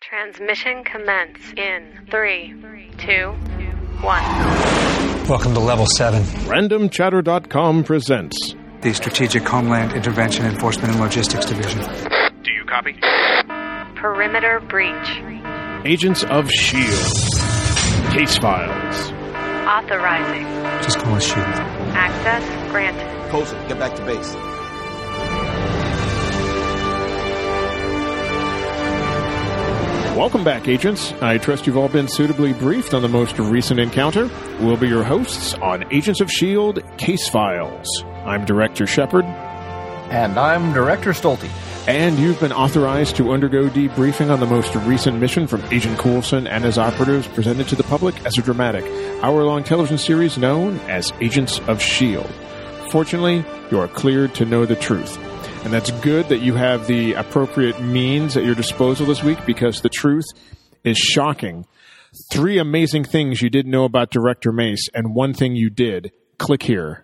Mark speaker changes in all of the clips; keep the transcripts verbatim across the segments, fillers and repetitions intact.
Speaker 1: Transmission commence in three, two, one.
Speaker 2: Welcome to Level seven.
Speaker 3: Random Chatter dot com presents
Speaker 4: the Strategic Homeland Intervention Enforcement and Logistics Division.
Speaker 5: Do you copy?
Speaker 1: Perimeter breach.
Speaker 3: Agents of S H I E L D. Case files.
Speaker 1: Authorizing.
Speaker 4: Just call us S H I E L D.
Speaker 1: Access granted.
Speaker 6: Coulson, get back to base.
Speaker 3: Welcome back, agents. I trust you've all been suitably briefed on the most recent encounter. We'll be your hosts on Agents of S H I E L D Case Files. I'm Director Shepard.
Speaker 7: And I'm Director Stolte.
Speaker 3: And you've been authorized to undergo debriefing on the most recent mission from Agent Coulson and his operatives presented to the public as a dramatic, hour-long television series known as Agents of S H I E L D. Fortunately, you are cleared to know the truth. And that's good that you have the appropriate means at your disposal this week, because the truth is shocking. Three amazing things you didn't know about Director Mace, and one thing you did. Click here.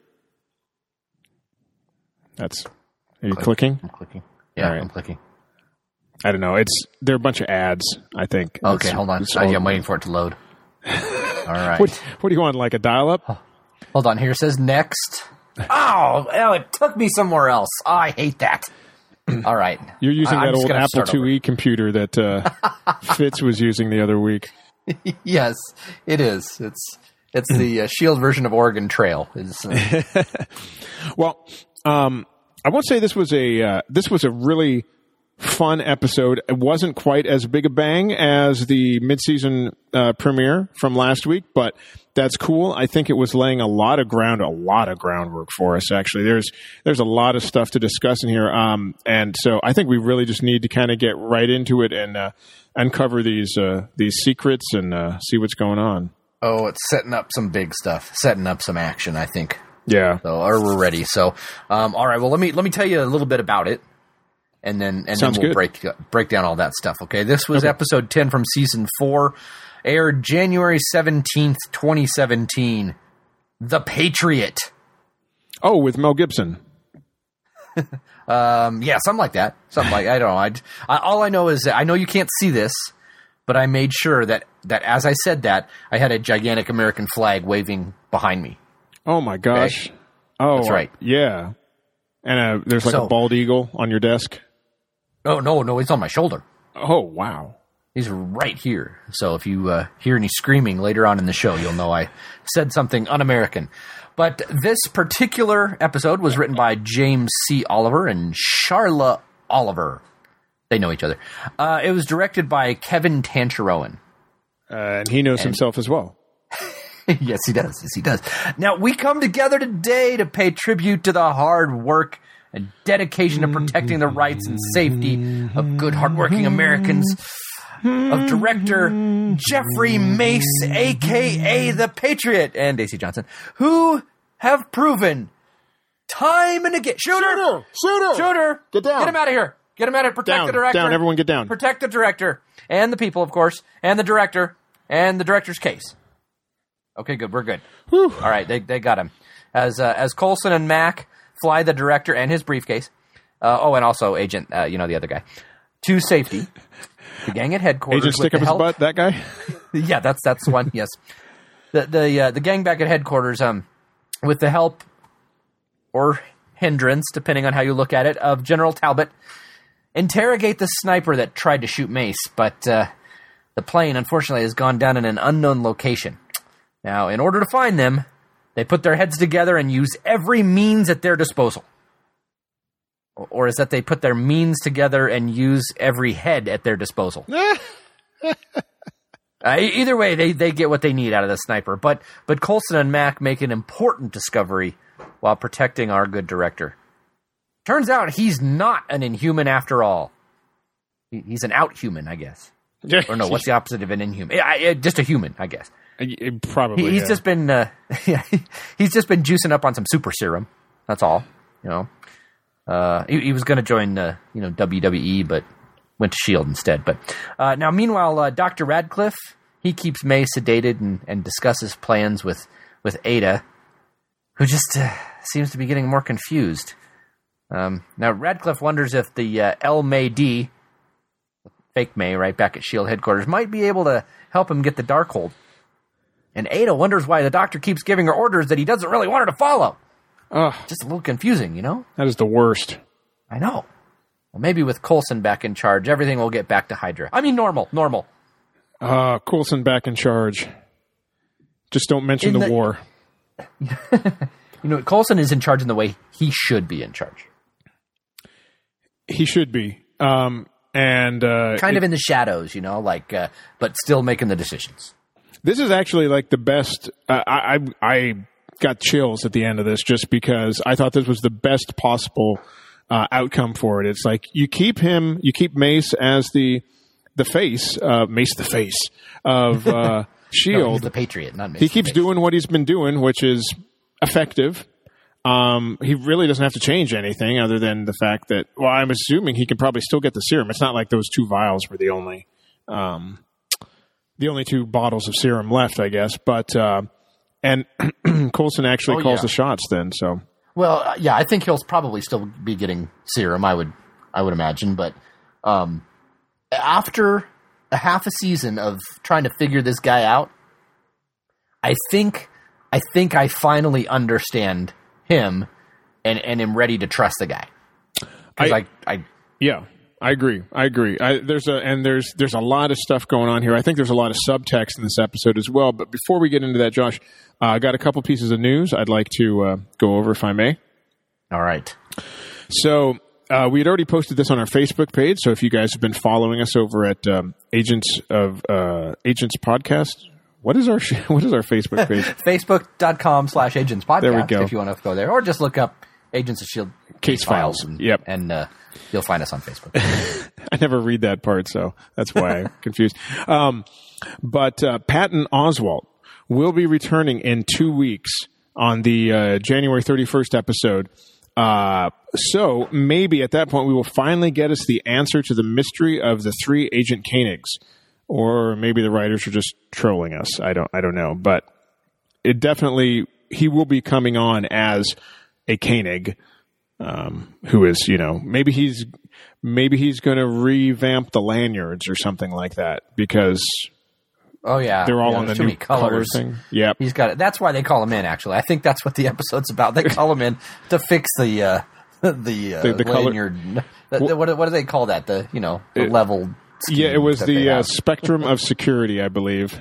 Speaker 3: That's... Are you
Speaker 7: Click.
Speaker 3: clicking?
Speaker 7: I'm clicking. Yeah,
Speaker 3: All right.
Speaker 7: I'm clicking.
Speaker 3: I don't know. It's They're a bunch of ads, I think.
Speaker 7: Okay,
Speaker 3: It's-
Speaker 7: hold on.
Speaker 3: it's
Speaker 7: Oh,
Speaker 3: all-
Speaker 7: yeah, I'm waiting for it to load. All right.
Speaker 3: What, what do you want, like a dial-up?
Speaker 7: Hold on. Here it says next. Oh, oh, it took me somewhere else. Oh, I hate that. All right.
Speaker 3: You're using
Speaker 7: I- I'm
Speaker 3: that
Speaker 7: just
Speaker 3: old
Speaker 7: gonna
Speaker 3: Apple
Speaker 7: start
Speaker 3: two E computer that uh, Fitz was using the other week.
Speaker 7: Yes, it is. It's it's the uh, S H I E L D version of Oregon Trail. Is uh,
Speaker 3: Well, um, I won't say this was a uh, this was a really fun episode. It wasn't quite as big a bang as the mid-season uh, premiere from last week, but that's cool. I think it was laying a lot of ground, a lot of groundwork for us. Actually, there's there's a lot of stuff to discuss in here, um, and so I think we really just need to kind of get right into it and uh, uncover these uh, these secrets and uh, see what's going on.
Speaker 7: oh, it's setting up some big stuff, setting up some action. I think.
Speaker 3: Yeah.
Speaker 7: So, or we're ready. So, um, all right. Well, let me let me tell you a little bit about it, and then and
Speaker 3: Sounds
Speaker 7: then we'll
Speaker 3: good.
Speaker 7: break break down all that stuff. Okay. This was
Speaker 3: Okay.
Speaker 7: episode ten from season four, aired January seventeenth, twenty seventeen. The Patriot.
Speaker 3: Oh, with Mel Gibson.
Speaker 7: Um, yeah, something like that. Something like I don't know. I'd, I, all I know is that I know you can't see this, but I made sure that that as I said that, I had a gigantic American flag waving behind me.
Speaker 3: Oh my gosh. Oh,
Speaker 7: That's right.
Speaker 3: Yeah. And uh, there's like
Speaker 7: So-
Speaker 3: a bald eagle on your desk.
Speaker 7: Oh no, no, it's on my shoulder.
Speaker 3: Oh, wow.
Speaker 7: He's right here. So if you uh, hear any screaming later on in the show, you'll know I said something un-American. But this particular episode was written by James C. Oliver and Charla Oliver. They know each other. Uh, it was directed by Kevin Tancharoen.
Speaker 3: Uh, and he knows himself as well.
Speaker 7: Yes, he does. Yes, he does. Now, we come together today to pay tribute to the hard work and dedication to protecting the rights and safety of good, hardworking Americans, of director Jeffrey Mace, a k a. The Patriot, and Daisy Johnson, who have proven time and again... Shooter!
Speaker 3: Shooter!
Speaker 7: Shooter!
Speaker 3: Get down.
Speaker 7: Get him out of here! Get him out of here! Protect
Speaker 3: Down,
Speaker 7: the director!
Speaker 3: down, everyone get down.
Speaker 7: Protect the director, and the people, of course, and the director, and the director's case. Okay, good. We're good.
Speaker 3: Whew.
Speaker 7: All right, they they got him. As uh, as Coulson and Mac fly the director and his briefcase. Uh, oh, and also Agent, uh, you know, the other guy, to safety. The gang at headquarters.
Speaker 3: Agent stick
Speaker 7: with
Speaker 3: up
Speaker 7: the
Speaker 3: his
Speaker 7: help-
Speaker 3: butt, that guy?
Speaker 7: Yeah, that's that's the one. Yes, the the uh, the gang back at headquarters. Um, with the help or hindrance, depending on how you look at it, of General Talbot, interrogate the sniper that tried to shoot Mace, but uh, the plane unfortunately has gone down in an unknown location. Now, in order to find them, they put their heads together and use every means at their disposal. Or, or is that they put their means together and use every head at their disposal? Uh, e- either way, they, they get what they need out of the sniper. But but Coulson and Mac make an important discovery while protecting our good director. Turns out he's not an inhuman after all. He, he's an outhuman, I guess. Or no, what's the opposite of an inhuman? Yeah, I- just a human, I guess.
Speaker 3: Probably.
Speaker 7: He, he's
Speaker 3: yeah.
Speaker 7: just been uh, yeah, he's just been juicing up on some super serum. That's all. You know, uh, he, he was going to join uh, you know W W E, but went to S H I E L D instead. But uh, now, meanwhile, uh, Doctor Radcliffe, he keeps May sedated and, and discusses plans with with Ada, who just uh, seems to be getting more confused. Um, now, Radcliffe wonders if the uh, El May D, fake May, right back at S H I E L D headquarters, might be able to help him get the Darkhold. And Ada wonders why the Doctor keeps giving her orders that he doesn't really want her to follow.
Speaker 3: Ugh,
Speaker 7: Just a little confusing, you know?
Speaker 3: that is the worst.
Speaker 7: I know. Well, maybe with Coulson back in charge, everything will get back to Hydra. I mean, normal, normal.
Speaker 3: Uh, Coulson back in charge. Just don't mention
Speaker 7: In
Speaker 3: the,
Speaker 7: the-
Speaker 3: war.
Speaker 7: You know, Coulson is in charge in the way he should be in charge.
Speaker 3: He should be. Um, and uh,
Speaker 7: Kind
Speaker 3: it-
Speaker 7: of in the shadows, you know, like, uh, but still making the decisions.
Speaker 3: This is actually like the best. Uh, I, I I got chills at the end of this just because I thought this was the best possible uh, outcome for it. It's like you keep him, you keep Mace as the the face, uh, Mace the face of uh,
Speaker 7: No,
Speaker 3: Shield.
Speaker 7: he's the Patriot, not Mace.
Speaker 3: He keeps doing what he's been doing, which is effective. Um, he really doesn't have to change anything other than the fact that, well, I'm assuming he can probably still get the serum. It's not like those two vials were the only, um, the only two bottles of serum left, I guess. But, uh, and Coulson actually
Speaker 7: Oh,
Speaker 3: calls
Speaker 7: yeah.
Speaker 3: the shots then, so.
Speaker 7: Well, uh, yeah, I think he'll probably still be getting serum. I would, I would imagine. But um, after a half a season of trying to figure this guy out, I think, I think I finally understand him, and and am ready to trust the guy. Because I, I, I,
Speaker 3: Yeah, I agree. I agree. I, there's a and there's there's a lot of stuff going on here. I think there's a lot of subtext in this episode as well. But before we get into that, Josh, uh, I got a couple pieces of news I'd like to uh, go over, if I may.
Speaker 7: all right.
Speaker 3: So uh, we had already posted this on our Facebook page. So if you guys have been following us over at um, Agents of uh, Agents Podcast, what is our sh- what is our Facebook page?
Speaker 7: Facebook.com slash Agents Podcast.
Speaker 3: There we go.
Speaker 7: If you want to go there, or just look up Agents of S H I E L D
Speaker 3: Case files.
Speaker 7: and,
Speaker 3: Yep.
Speaker 7: and uh, you'll find us on Facebook.
Speaker 3: I never read that part, so that's why I'm confused. Um, but uh, Patton Oswalt will be returning in two weeks on the uh, January thirty-first episode. Uh, so maybe at that point we will finally get us the answer to the mystery of the three Agent Koenigs, or maybe the writers are just trolling us. I don't. I don't know, but it definitely he will be coming on as a Koenig. Um, who is, you know, maybe he's maybe he's going to revamp the lanyards or something like that because
Speaker 7: Oh yeah,
Speaker 3: they're all
Speaker 7: yeah,
Speaker 3: on the
Speaker 7: there's too
Speaker 3: new
Speaker 7: many colors.
Speaker 3: color thing. Yep.
Speaker 7: He's got it. That's why they call him in. Actually, I think that's what the episode's about. They call him in to fix the uh, the, uh,
Speaker 3: The- the color-
Speaker 7: lanyard. The, the, what, what do they call that? The you know the
Speaker 3: It-
Speaker 7: level.
Speaker 3: Yeah, it was
Speaker 7: that they
Speaker 3: the uh,
Speaker 7: have.
Speaker 3: spectrum of security, I believe.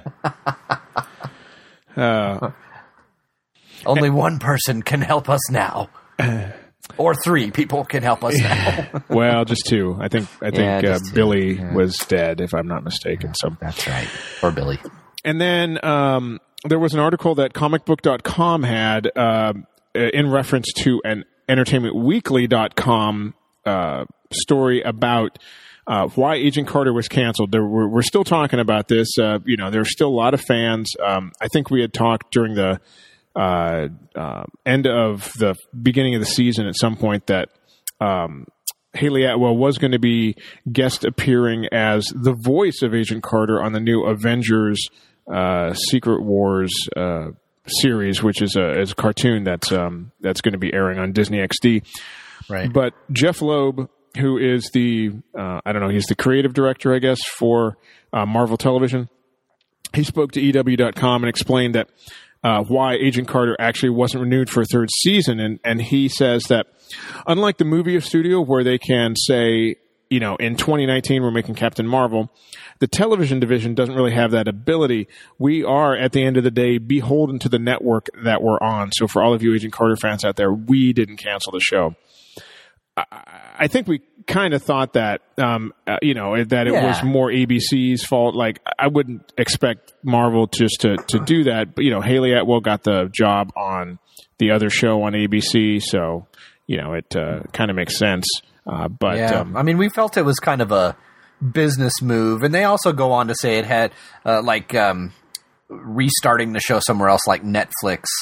Speaker 3: Uh,
Speaker 7: Only one person can help us now, or three people can help us now.
Speaker 3: well, just two. I think I think
Speaker 7: Yeah,
Speaker 3: uh,
Speaker 7: just two.
Speaker 3: Billy
Speaker 7: Yeah.
Speaker 3: was dead, if I'm not mistaken. So
Speaker 7: That's right. Or Billy.
Speaker 3: And then um, there was an article that comic book dot com had uh, in reference to an entertainment weekly dot com uh, story about uh, why Agent Carter was canceled. There were, we're still talking about this. Uh, you know, there are still a lot of fans. Um, I think we had talked during the uh, uh, end of the beginning of the season at some point that um, Haley Atwell was going to be guest appearing as the voice of Agent Carter on the new Avengers uh, Secret Wars uh, series, which is a, is a cartoon that's um, that's going to be airing on Disney X D.
Speaker 7: Right.
Speaker 3: But Jeff Loeb, who is the uh, I don't know, he's the creative director, I guess, for uh, Marvel Television. He spoke to E W dot com and explained that uh, why Agent Carter actually wasn't renewed for a third season, and and he says that unlike the movie studio where they can say, you know, in twenty nineteen we're making Captain Marvel, the television division doesn't really have that ability. We are, at the end of the day, beholden to the network that we're on. So for all of you Agent Carter fans out there, we didn't cancel the show. I, I think we kind of thought that, um, uh, you know, that it
Speaker 7: Yeah.
Speaker 3: was more A B C's fault. Like, I wouldn't expect Marvel just to, to do that. But, you know, Haley Atwell got the job on the other show on A B C. So, you know, it uh, kind of makes sense. Uh, but,
Speaker 7: Yeah,
Speaker 3: um,
Speaker 7: I mean, we felt it was kind of a business move, and they also go on to say it had uh, like um, restarting the show somewhere else, like Netflix,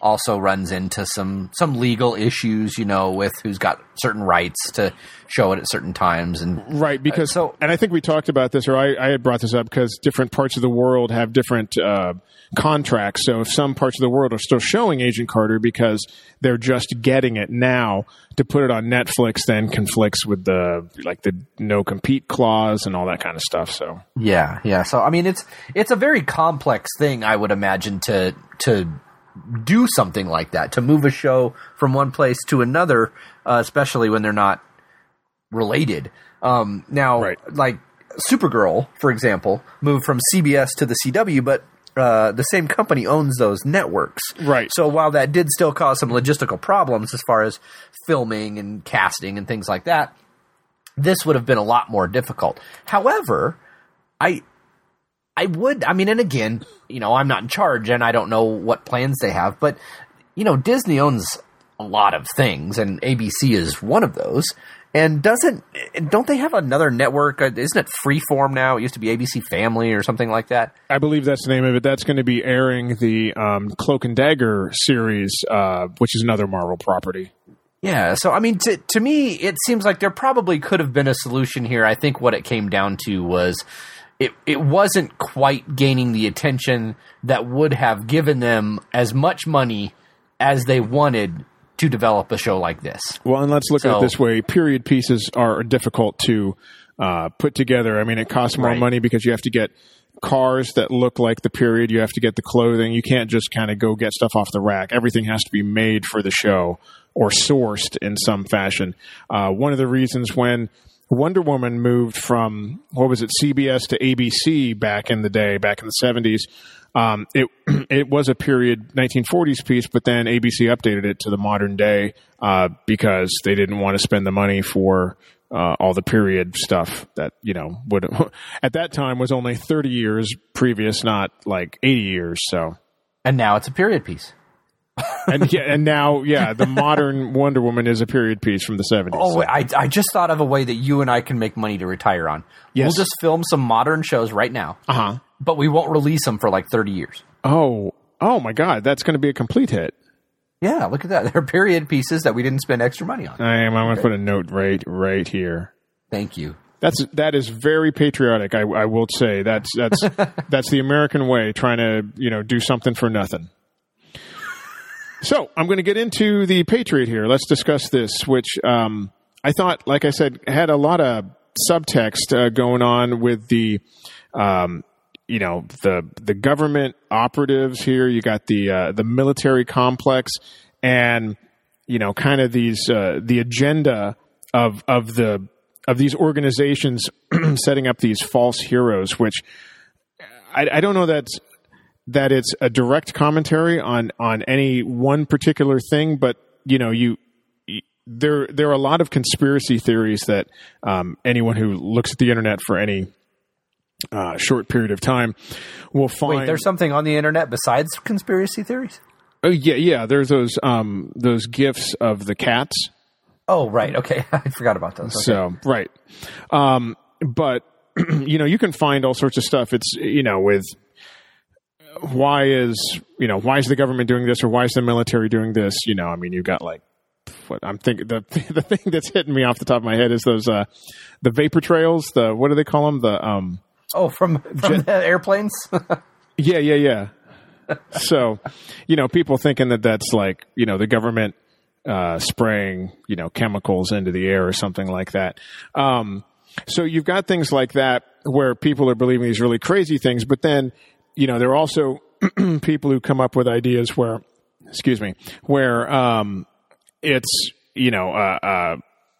Speaker 7: also runs into some some legal issues, you know, with who's got certain rights to show it at certain times. And
Speaker 3: right, because
Speaker 7: uh, so,
Speaker 3: and I think we talked about this, or I, I had brought this up because different parts of the world have different uh, contracts. So if some parts of the world are still showing Agent Carter because they're just getting it now, to put it on Netflix then conflicts with the like the no compete clause and all that kind of stuff. So
Speaker 7: yeah, yeah. So I mean, it's it's a very complex thing, I would imagine, to to. do something like that, to move a show from one place to another, uh, especially when they're not related. Um, now,
Speaker 3: right.
Speaker 7: like Supergirl, for example, moved from C B S to the C W, but uh, the same company owns those networks.
Speaker 3: Right.
Speaker 7: So while that did still cause some logistical problems as far as filming and casting and things like that, this would have been a lot more difficult. However, I... I would, I mean, and again, you know, I'm not in charge and I don't know what plans they have, but, you know, Disney owns a lot of things and A B C is one of those. And doesn't, don't they have another network? Isn't it Freeform now? It used to be A B C Family or something like that.
Speaker 3: I believe that's the name of it. That's going to be airing the um, Cloak and Dagger series, uh, which is another Marvel property.
Speaker 7: Yeah, so I mean, to, to me, it seems like there probably could have been a solution here. I think what it came down to was It it wasn't quite gaining the attention that would have given them as much money as they wanted to develop a show like this.
Speaker 3: Well, and let's look
Speaker 7: so,
Speaker 3: at it this way. Period pieces are difficult to uh, put together. I mean, it costs more
Speaker 7: right.
Speaker 3: money because you have to get cars that look like the period. You have to get the clothing. You can't just kind of go get stuff off the rack. Everything has to be made for the show or sourced in some fashion. Uh, one of the reasons when Wonder Woman moved from, what was it, C B S to A B C back in the day, back in the seventies. Um, it it was a period nineteen forties piece, but then A B C updated it to the modern day uh, because they didn't want to spend the money for uh, all the period stuff that, you know, would at that time was only thirty years previous, not like eighty years. So,
Speaker 7: and now it's a period piece.
Speaker 3: and yeah, and now, yeah, the modern Wonder Woman is a period piece from the seventies.
Speaker 7: Oh,
Speaker 3: so.
Speaker 7: I, I just thought of a way that you and I can make money to retire on.
Speaker 3: Yes.
Speaker 7: We'll just film some modern shows right now,
Speaker 3: uh-huh.
Speaker 7: but we won't release them for like thirty years.
Speaker 3: Oh, oh my God, that's going to be a complete hit.
Speaker 7: Yeah, look at that. They're period pieces that we didn't spend extra money on.
Speaker 3: I am. I'm going to put a note right, right here.
Speaker 7: Thank you.
Speaker 3: That's that is very patriotic. I, I will say that's that's that's the American way, trying to you know do something for nothing. So I'm going to get into the Patriot here. Let's discuss this, which um, I thought, like I said, had a lot of subtext uh, going on with the, um, you know, the the government operatives here. You got the uh, the military complex, and you know, kind of these uh, the agenda of of the of these organizations setting up these false heroes, which I, I don't know that's. that it's a direct commentary on, on any one particular thing, but you know, you, you there there are a lot of conspiracy theories that um, anyone who looks at the internet for any uh, short period of time will find.
Speaker 7: Wait, there's something on the internet besides conspiracy theories?
Speaker 3: Oh yeah, yeah. There's those um, those gifs of the cats.
Speaker 7: Oh right, okay, I forgot about those. Okay.
Speaker 3: So right, um, but you know, you can find all sorts of stuff. It's you know with. Why is you know why is the government doing this or why is the military doing this? You know, I mean, you've got like what I'm thinking. The the thing that's hitting me off the top of my head is those uh, the vapor trails. The what do they call them? The um
Speaker 7: oh from from
Speaker 3: jet-
Speaker 7: the airplanes.
Speaker 3: yeah, yeah, yeah. So, you know, people thinking that that's like you know the government uh, spraying you know chemicals into the air or something like that. Um, so you've got things like that where people are believing these really crazy things, but then. You know, there are also people who come up with ideas where, excuse me, where um, it's, you know, uh, uh,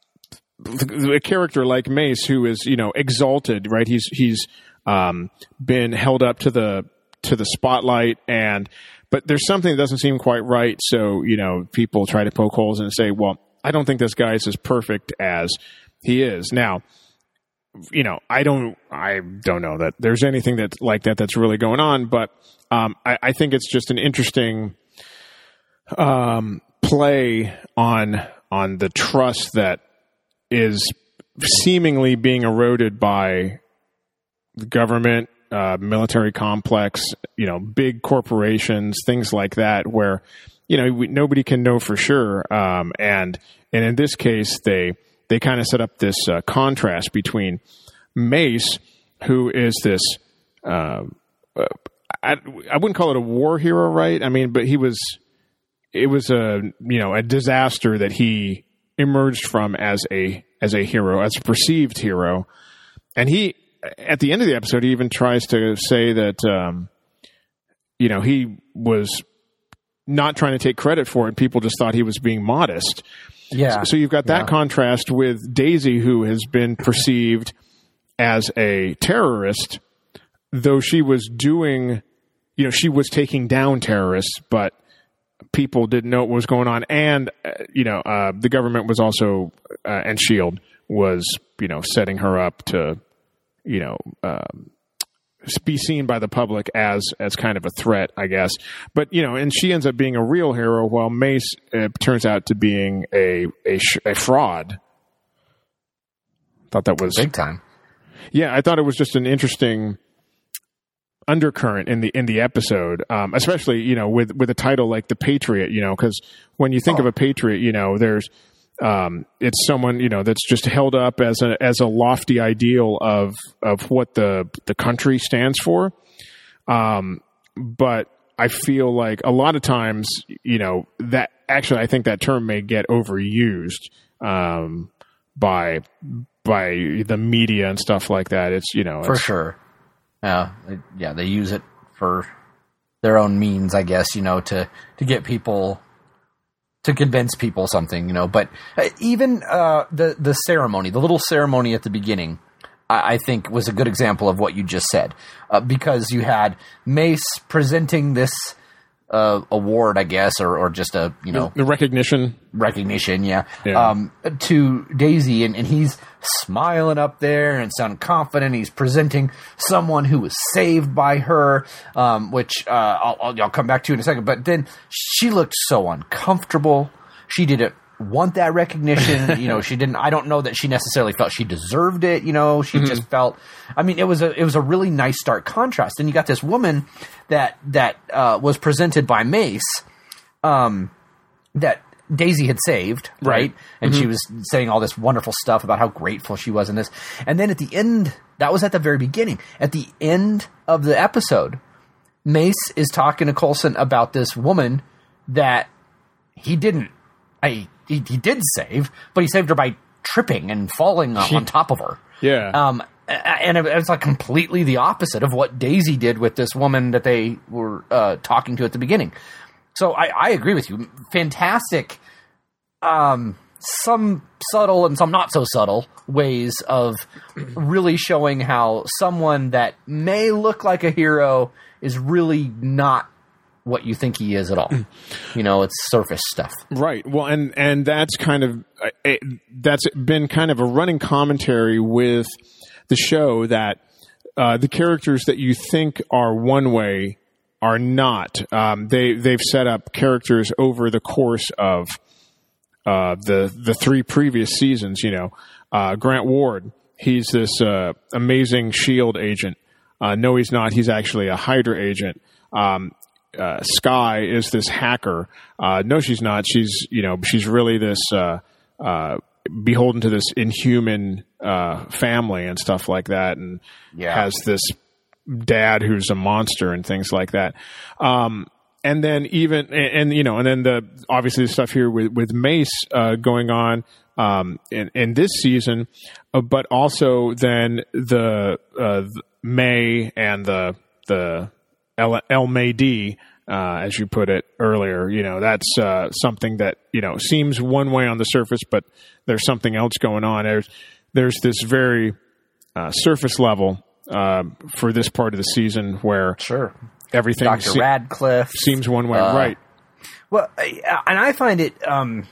Speaker 3: a character like Mace who is, you know, exalted, right? He's he's um, been held up to the to the spotlight, and but there's something that doesn't seem quite right. So, you know, people try to poke holes and say, well, I don't think this guy is as perfect as he is. Now, you know, I don't, I don't know that there's anything that's like that that's really going on, but um, I, I think it's just an interesting um, play on on the trust that is seemingly being eroded by the government, uh, military complex, you know, big corporations, things like that, where you know, we, nobody can know for sure. Um, and and in this case, they they kind of set up this uh, contrast between Mace, who is this. Uh, uh, I, I wouldn't call it a war hero, right? I mean, but he was. It was a you know a disaster that he emerged from as a as a hero, as a perceived hero, and he at the end of the episode he even tries to say that um, you know he was not trying to take credit for it. People just thought he was being modest.
Speaker 7: Yeah.
Speaker 3: So, so you've got that
Speaker 7: yeah.
Speaker 3: contrast with Daisy, who has been perceived as a terrorist, though she was doing, you know, she was taking down terrorists, but people didn't know what was going on. And, uh, you know, uh, the government was also, uh, and S H I E L D was, you know, setting her up to, you know, um, be seen by the public as as kind of a threat, I guess. But, you know, and she ends up being a real hero, while Mace uh, turns out to being a, a, sh- a fraud. Thought that was...
Speaker 7: Big time.
Speaker 3: Yeah, I thought it was just an interesting undercurrent in the in the episode, um, especially, you know, with, with a title like The Patriot, you know, because when you think oh. of a patriot, you know, there's... Um, it's someone, you know, that's just held up as a as a lofty ideal of of what the the country stands for. Um, but I feel like a lot of times, you know, that actually I think that term may get overused um, by by the media and stuff like that. It's, you know,
Speaker 7: for
Speaker 3: it's,
Speaker 7: sure. Yeah, yeah, they use it for their own means, I guess, you know, to to get people. To convince people something, you know, but even uh, the the ceremony, the little ceremony at the beginning, I, I think was a good example of what you just said, uh, because you had Mace presenting this uh, award, I guess, or or just a you know
Speaker 3: the recognition,
Speaker 7: recognition, yeah,
Speaker 3: yeah.
Speaker 7: Um, to Daisy, and, and he's smiling up there and sounding confident. He's presenting someone who was saved by her, um, which uh, I'll, I'll, I'll come back to in a second. But then she looked so uncomfortable. She didn't want that recognition. You know, she didn't. I don't know that she necessarily felt she deserved it. You know, she mm-hmm. just felt. I mean, it was a it was a really nice stark contrast. And you got this woman that that uh, was presented by Mace, um, that Daisy had saved, right? right? And mm-hmm. she was saying all this wonderful stuff about how grateful she was in this. And then at the end, that was at the very beginning. At the end of the episode, Mace is talking to Coulson about this woman that he didn't, I, he, he did save, but he saved her by tripping and falling on, on top of her.
Speaker 3: Yeah.
Speaker 7: Um, and it was like completely the opposite of what Daisy did with this woman that they were uh, talking to at the beginning. So I, I agree with you. Fantastic, um, some subtle and some not so subtle ways of really showing how someone that may look like a hero is really not what you think he is at all. You know, it's surface stuff.
Speaker 3: Right. Well, and, and that's kind of, uh, that's been kind of a running commentary with the show that uh, the characters that you think are one way are not. Um, they they've set up characters over the course of uh, the the three previous seasons. You know, uh, Grant Ward. He's this uh, amazing S H I E L D agent. Uh, no, he's not. He's actually a Hydra agent. Um, uh, Skye is this hacker. Uh, no, she's not. She's you know she's really this uh, uh, beholden to this inhuman uh, family and stuff like that, and
Speaker 7: yeah.
Speaker 3: has this dad who's a monster and things like that. Um, and then even, and, and, you know, and then the, obviously the stuff here with, with Mace, uh, going on, um, in, in this season, uh, but also then the, uh, the May and the, the El, El May-D, uh, as you put it earlier, you know, that's, uh, something that, you know, seems one way on the surface, but there's something else going on. There's, there's this very, uh, surface level, Uh, for this part of the season where
Speaker 7: sure
Speaker 3: everything
Speaker 7: Doctor Se- Radcliffe
Speaker 3: seems one way,
Speaker 7: uh,
Speaker 3: right?
Speaker 7: Well, and I find it um,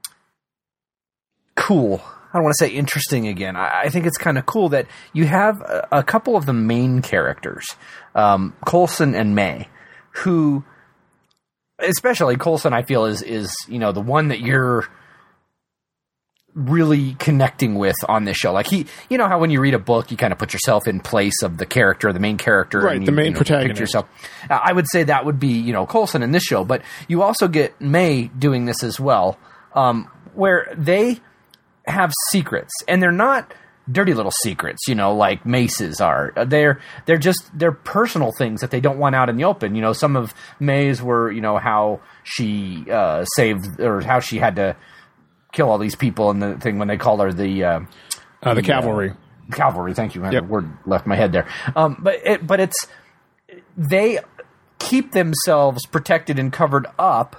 Speaker 7: cool. I don't want to say interesting again. I, I think it's kind of cool that you have a, a couple of the main characters, um, Coulson and May, who, especially Coulson, I feel is is you know the one that you're really connecting with on this show. Like he, you know how when you read a book, you kind of put yourself in place of the character, the main character,
Speaker 3: right?
Speaker 7: And you,
Speaker 3: the main
Speaker 7: you know,
Speaker 3: protagonist.
Speaker 7: Yourself. Uh, I would say that would be you know Coulson in this show, but you also get May doing this as well, um, where they have secrets, and they're not dirty little secrets, you know, like Mace's are. They're they're just they're personal things that they don't want out in the open. You know, some of May's were you know how she uh, saved or how she had to kill all these people and the thing when they call her the uh,
Speaker 3: uh, the, the cavalry.
Speaker 7: Uh, cavalry, thank you. Man,
Speaker 3: yep.
Speaker 7: The word left my head there. Um, but it, but it's they keep themselves protected and covered up,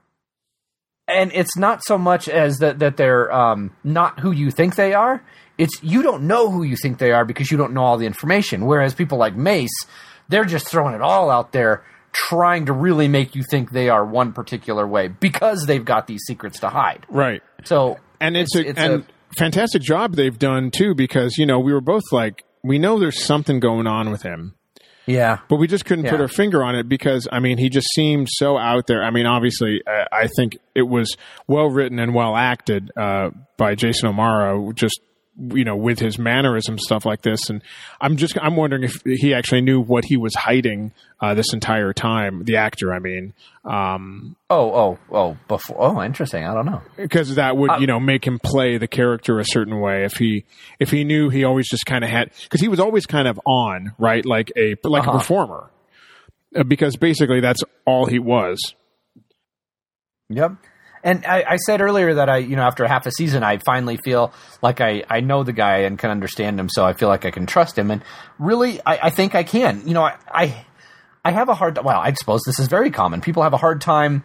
Speaker 7: and it's not so much as that that they're um, not who you think they are. It's you don't know who you think they are because you don't know all the information. Whereas people like Mace, they're just throwing it all out there, trying to really make you think they are one particular way because they've got these secrets to hide.
Speaker 3: Right.
Speaker 7: So,
Speaker 3: and it's,
Speaker 7: it's,
Speaker 3: a,
Speaker 7: it's
Speaker 3: and
Speaker 7: a
Speaker 3: fantastic job they've done too, because you know we were both like, we know there's something going on with him,
Speaker 7: yeah,
Speaker 3: but we just couldn't
Speaker 7: yeah.
Speaker 3: put our finger on it because I mean he just seemed so out there. I mean, obviously, uh, I think it was well written and well acted uh, by Jason O'Mara, just you know with his mannerisms, stuff like this. And I'm just I'm wondering if he actually knew what he was hiding uh, this entire time. The actor, I mean. Um,
Speaker 7: oh, oh, oh, before. Oh, interesting. I don't know.
Speaker 3: Because that would,
Speaker 7: uh,
Speaker 3: you know, make him play the character a certain way. If he, if he knew he always just kind of had, because he was always kind of on, right, like a like uh-huh. a performer. Uh, because basically that's all he was.
Speaker 7: Yep. And I, I said earlier that I, you know, after half a season, I finally feel like I, I know the guy and can understand him, so I feel like I can trust him. And really, I, I think I can. You know, I, I, I have a hard time. Well, I suppose this is very common. People have a hard time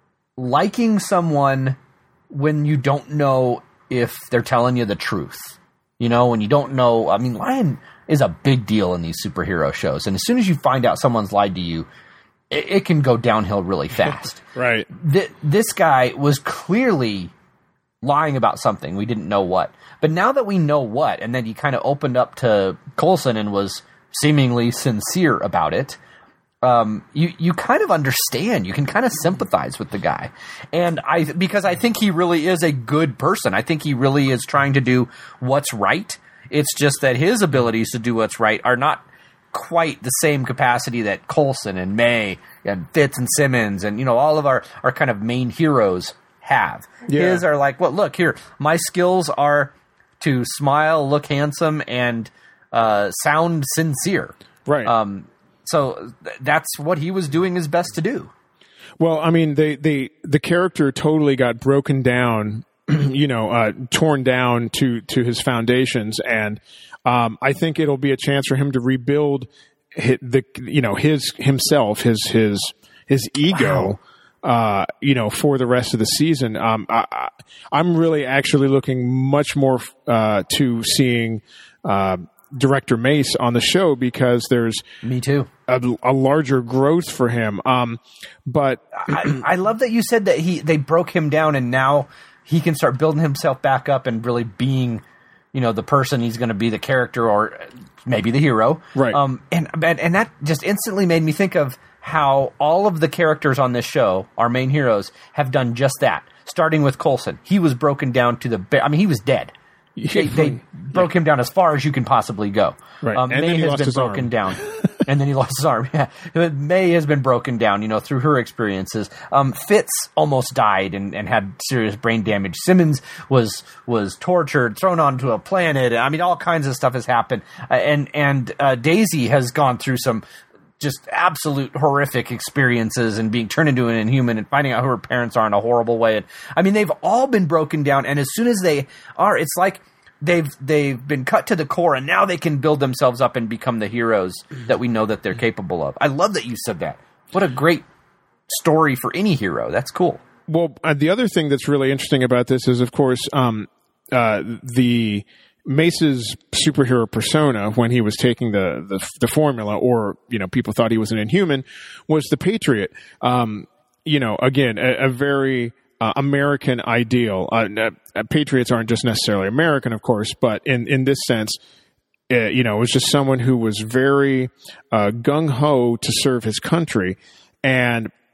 Speaker 7: liking someone when you don't know if they're telling you the truth. You know, when you don't know. I mean, lying is a big deal in these superhero shows. And as soon as you find out someone's lied to you, it, it can go downhill really fast.
Speaker 3: Right.
Speaker 7: Th- this guy was clearly lying about something. We didn't know what. But now that we know what, and then he kind of opened up to Coulson and was seemingly sincere about it, um, you, you kind of understand. You can kind of sympathize with the guy. And I, because I think he really is a good person. I think he really is trying to do what's right. It's just that his abilities to do what's right are not quite the same capacity that Coulson and May and Fitz and Simmons and, you know, all of our, our kind of main heroes have.
Speaker 3: Yeah.
Speaker 7: His are like, well, look here, my skills are to smile, look handsome, and uh, sound sincere.
Speaker 3: Right.
Speaker 7: Um, so th- that's what he was doing his best to do.
Speaker 3: Well, I mean, they, they, the character totally got broken down, you know, uh, torn down to, to his foundations. And um, I think it'll be a chance for him to rebuild his, the, you know, his, himself, his, his, his ego, wow. uh, you know, for the rest of the season. Um, I, I, I'm really actually looking much more uh, to seeing uh, Director Mace on the show because there's
Speaker 7: me too
Speaker 3: a, a larger growth for him. Um, but
Speaker 7: I, I love that you said that he they broke him down and now he can start building himself back up and really being, you know, the person he's going to be, the character or maybe the hero.
Speaker 3: Right.
Speaker 7: Um, and, and and that just instantly made me think of how all of the characters on this show, our main heroes, have done just that. Starting with Coulson, he was broken down to the. Ba- I mean, he was dead. They, they broke him down as far as you can possibly go.
Speaker 3: Right.
Speaker 7: Um,
Speaker 3: And
Speaker 7: May
Speaker 3: then he
Speaker 7: has
Speaker 3: lost
Speaker 7: been
Speaker 3: his
Speaker 7: broken
Speaker 3: arm.
Speaker 7: down, and then he lost his arm. Yeah, May has been broken down, you know, through her experiences. Um, Fitz almost died and, and had serious brain damage. Simmons was was tortured, thrown onto a planet. I mean, all kinds of stuff has happened. Uh, and and uh, Daisy has gone through some just absolute horrific experiences and being turned into an inhuman and finding out who her parents are in a horrible way. And I mean, they've all been broken down. And as soon as they are, it's like they've they've been cut to the core, and now they can build themselves up and become the heroes that we know that they're capable of. I love that you said that. What a great story for any hero. That's cool.
Speaker 3: Well, uh, the other thing that's really interesting about this is, of course, um, uh, the Mace's superhero persona when he was taking the, the the formula, or you know, people thought he was an Inhuman, was the Patriot. Um, you know, again, a, a very uh, American ideal. Uh, uh, Patriots aren't just necessarily American, of course, but in in this sense, uh, you know, it was just someone who was very uh, gung ho to serve his country, and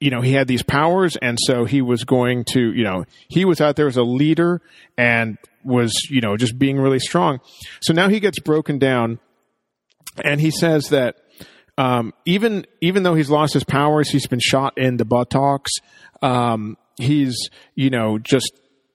Speaker 3: you know, he had these powers, and so he was going to, you know, he was out there as a leader and was, you know, just being really strong. So now he gets broken down, and he says that um, even even though he's lost his powers, he's been shot in the buttocks. Um, he's, you know, just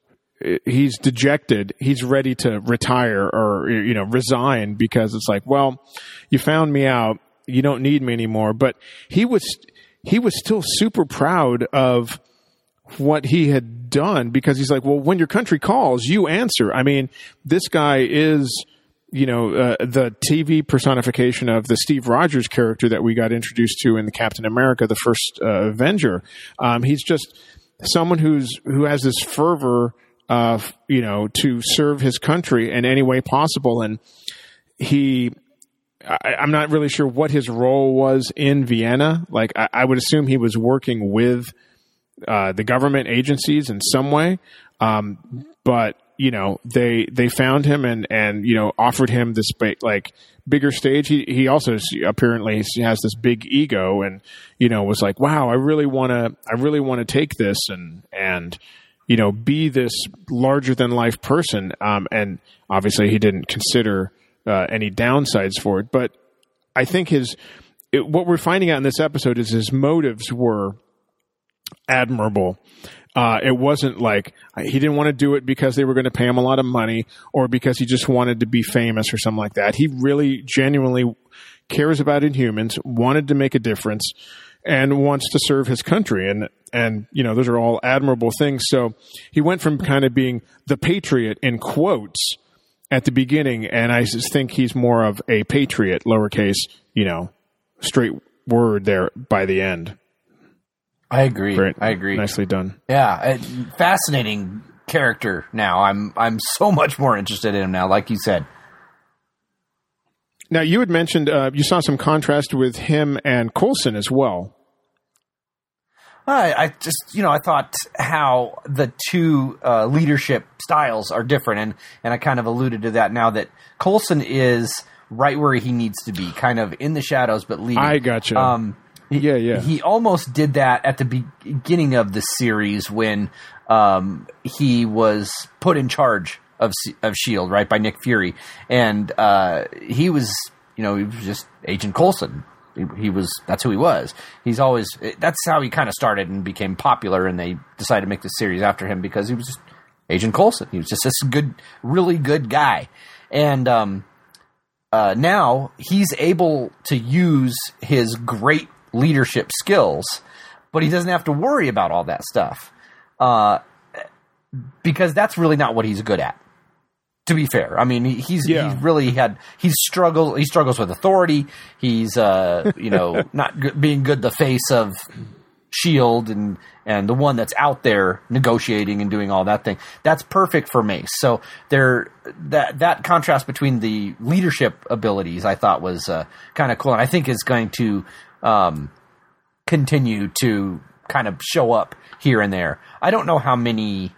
Speaker 3: he's dejected. He's ready to retire or, you know, resign because it's like, well, you found me out. You don't need me anymore. But he was he was still super proud of what he had done because he's like, well, when your country calls, you answer. I mean, this guy is, you know, uh, the T V personification of the Steve Rogers character that we got introduced to in the Captain America, the first uh, Avenger. Um, he's just someone who's who has this fervor, uh, you know, to serve his country in any way possible. And he, I, I'm not really sure what his role was in Vienna. Like, I, I would assume he was working with uh, the government agencies in some way. Um, but you know, they they found him and, and you know, offered him this big, like bigger stage. He he also apparently has this big ego, and you know, was like, wow, I really want to I really want to take this and and you know, be this larger than life person. Um, and obviously, he didn't consider uh, any downsides for it. But I think his it, what we're finding out in this episode is his motives were admirable. Uh, it wasn't like he didn't want to do it because they were going to pay him a lot of money or because he just wanted to be famous or something like that. He really genuinely cares about Inhumans, wanted to make a difference, and wants to serve his country. And, and you know, those are all admirable things. So he went from kind of being the patriot in quotes at the beginning, and I just think he's more of a patriot, lowercase, you know, straight word there by the end.
Speaker 7: I agree.
Speaker 3: Great.
Speaker 7: I agree.
Speaker 3: Nicely done.
Speaker 7: Yeah, a fascinating character now. I'm I'm so much more interested in him now, like you said.
Speaker 3: Now, you had mentioned uh, you saw some contrast with him and Coulson as well.
Speaker 7: I, I just, you know, I thought how the two uh, leadership styles are different, and, and I kind of alluded to that now that Coulson is right where he needs to be, kind of in the shadows, but leading.
Speaker 3: I gotcha.
Speaker 7: Um,
Speaker 3: Yeah, yeah.
Speaker 7: He almost did that at the beginning of the series when um, he was put in charge of of S H I E L D, right, by Nick Fury, and uh, he was, you know, he was just Agent Coulson. He, he was that's who he was. He's always that's how he kind of started and became popular, and they decided to make the series after him because he was just Agent Coulson. He was just this good, really good guy, and um, uh, now he's able to use his great leadership skills, but he doesn't have to worry about all that stuff uh, because that's really not what he's good at. To be fair, I mean, he, he's
Speaker 3: yeah.
Speaker 7: he's really had he's struggled. He struggles with authority. He's uh, you know not g- being good the face of S H I E L D and and the one that's out there negotiating and doing all that thing. That's perfect for Mace. So there that that contrast between the leadership abilities I thought was uh, kind of cool, and I think is going to Um, continue to kind of show up here and there. I don't know how many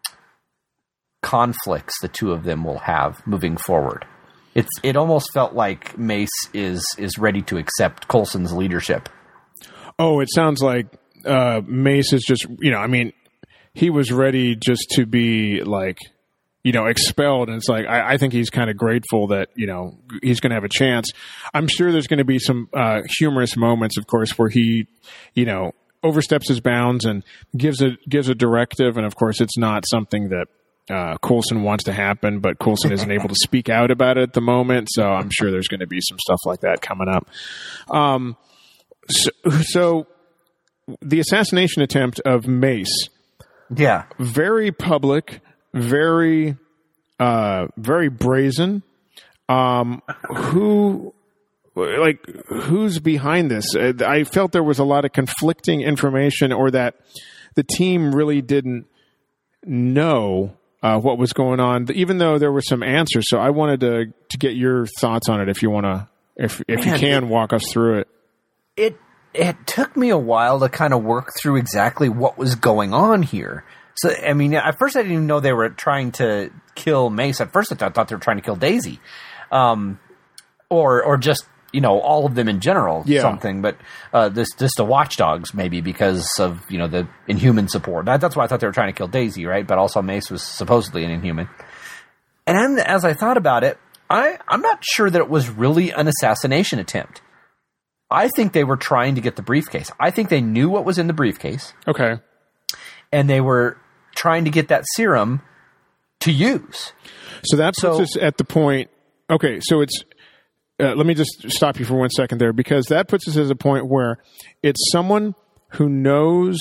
Speaker 7: conflicts the two of them will have moving forward. It's it almost felt like Mace is is ready to accept Coulson's leadership.
Speaker 3: Oh, it sounds like uh, Mace is just, you know, I mean, he was ready just to be like, you know, expelled. And it's like, I, I think he's kind of grateful that, you know, he's going to have a chance. I'm sure there's going to be some uh, humorous moments, of course, where he, you know, oversteps his bounds and gives a, gives a directive. And of course, it's not something that uh, Coulson wants to happen, but Coulson isn't able to speak out about it at the moment. So I'm sure there's going to be some stuff like that coming up. Um, so, so the assassination attempt of Mace.
Speaker 7: Yeah.
Speaker 3: Very public. Very, uh, very brazen. Um, who, like, who's behind this? I felt there was a lot of conflicting information, or that the team really didn't know uh, what was going on, even though there were some answers. So I wanted to to get your thoughts on it, if you want to, if if
Speaker 7: Man,
Speaker 3: you can
Speaker 7: it, walk
Speaker 3: us through it.
Speaker 7: It it took me a while to kind of work through exactly what was going on here. So, I mean, at first I didn't even know they were trying to kill Mace. At first I thought they were trying to kill Daisy. Um, or or just you know, all of them in general,
Speaker 3: Yeah.
Speaker 7: something, but uh, this just the Watchdogs maybe because of, you know, the Inhuman support. That, that's why I thought they were trying to kill Daisy, right? But also Mace was supposedly an Inhuman. And then, as I thought about it, I, I'm not sure that it was really an assassination attempt. I think they were trying to get the briefcase. I think they knew what was in the briefcase.
Speaker 3: Okay.
Speaker 7: And they were trying to get that serum to use.
Speaker 3: So that puts
Speaker 7: So-
Speaker 3: us at the point. Okay, so it's. Uh, let me just stop you for one second there, because that puts us at a point where it's someone who knows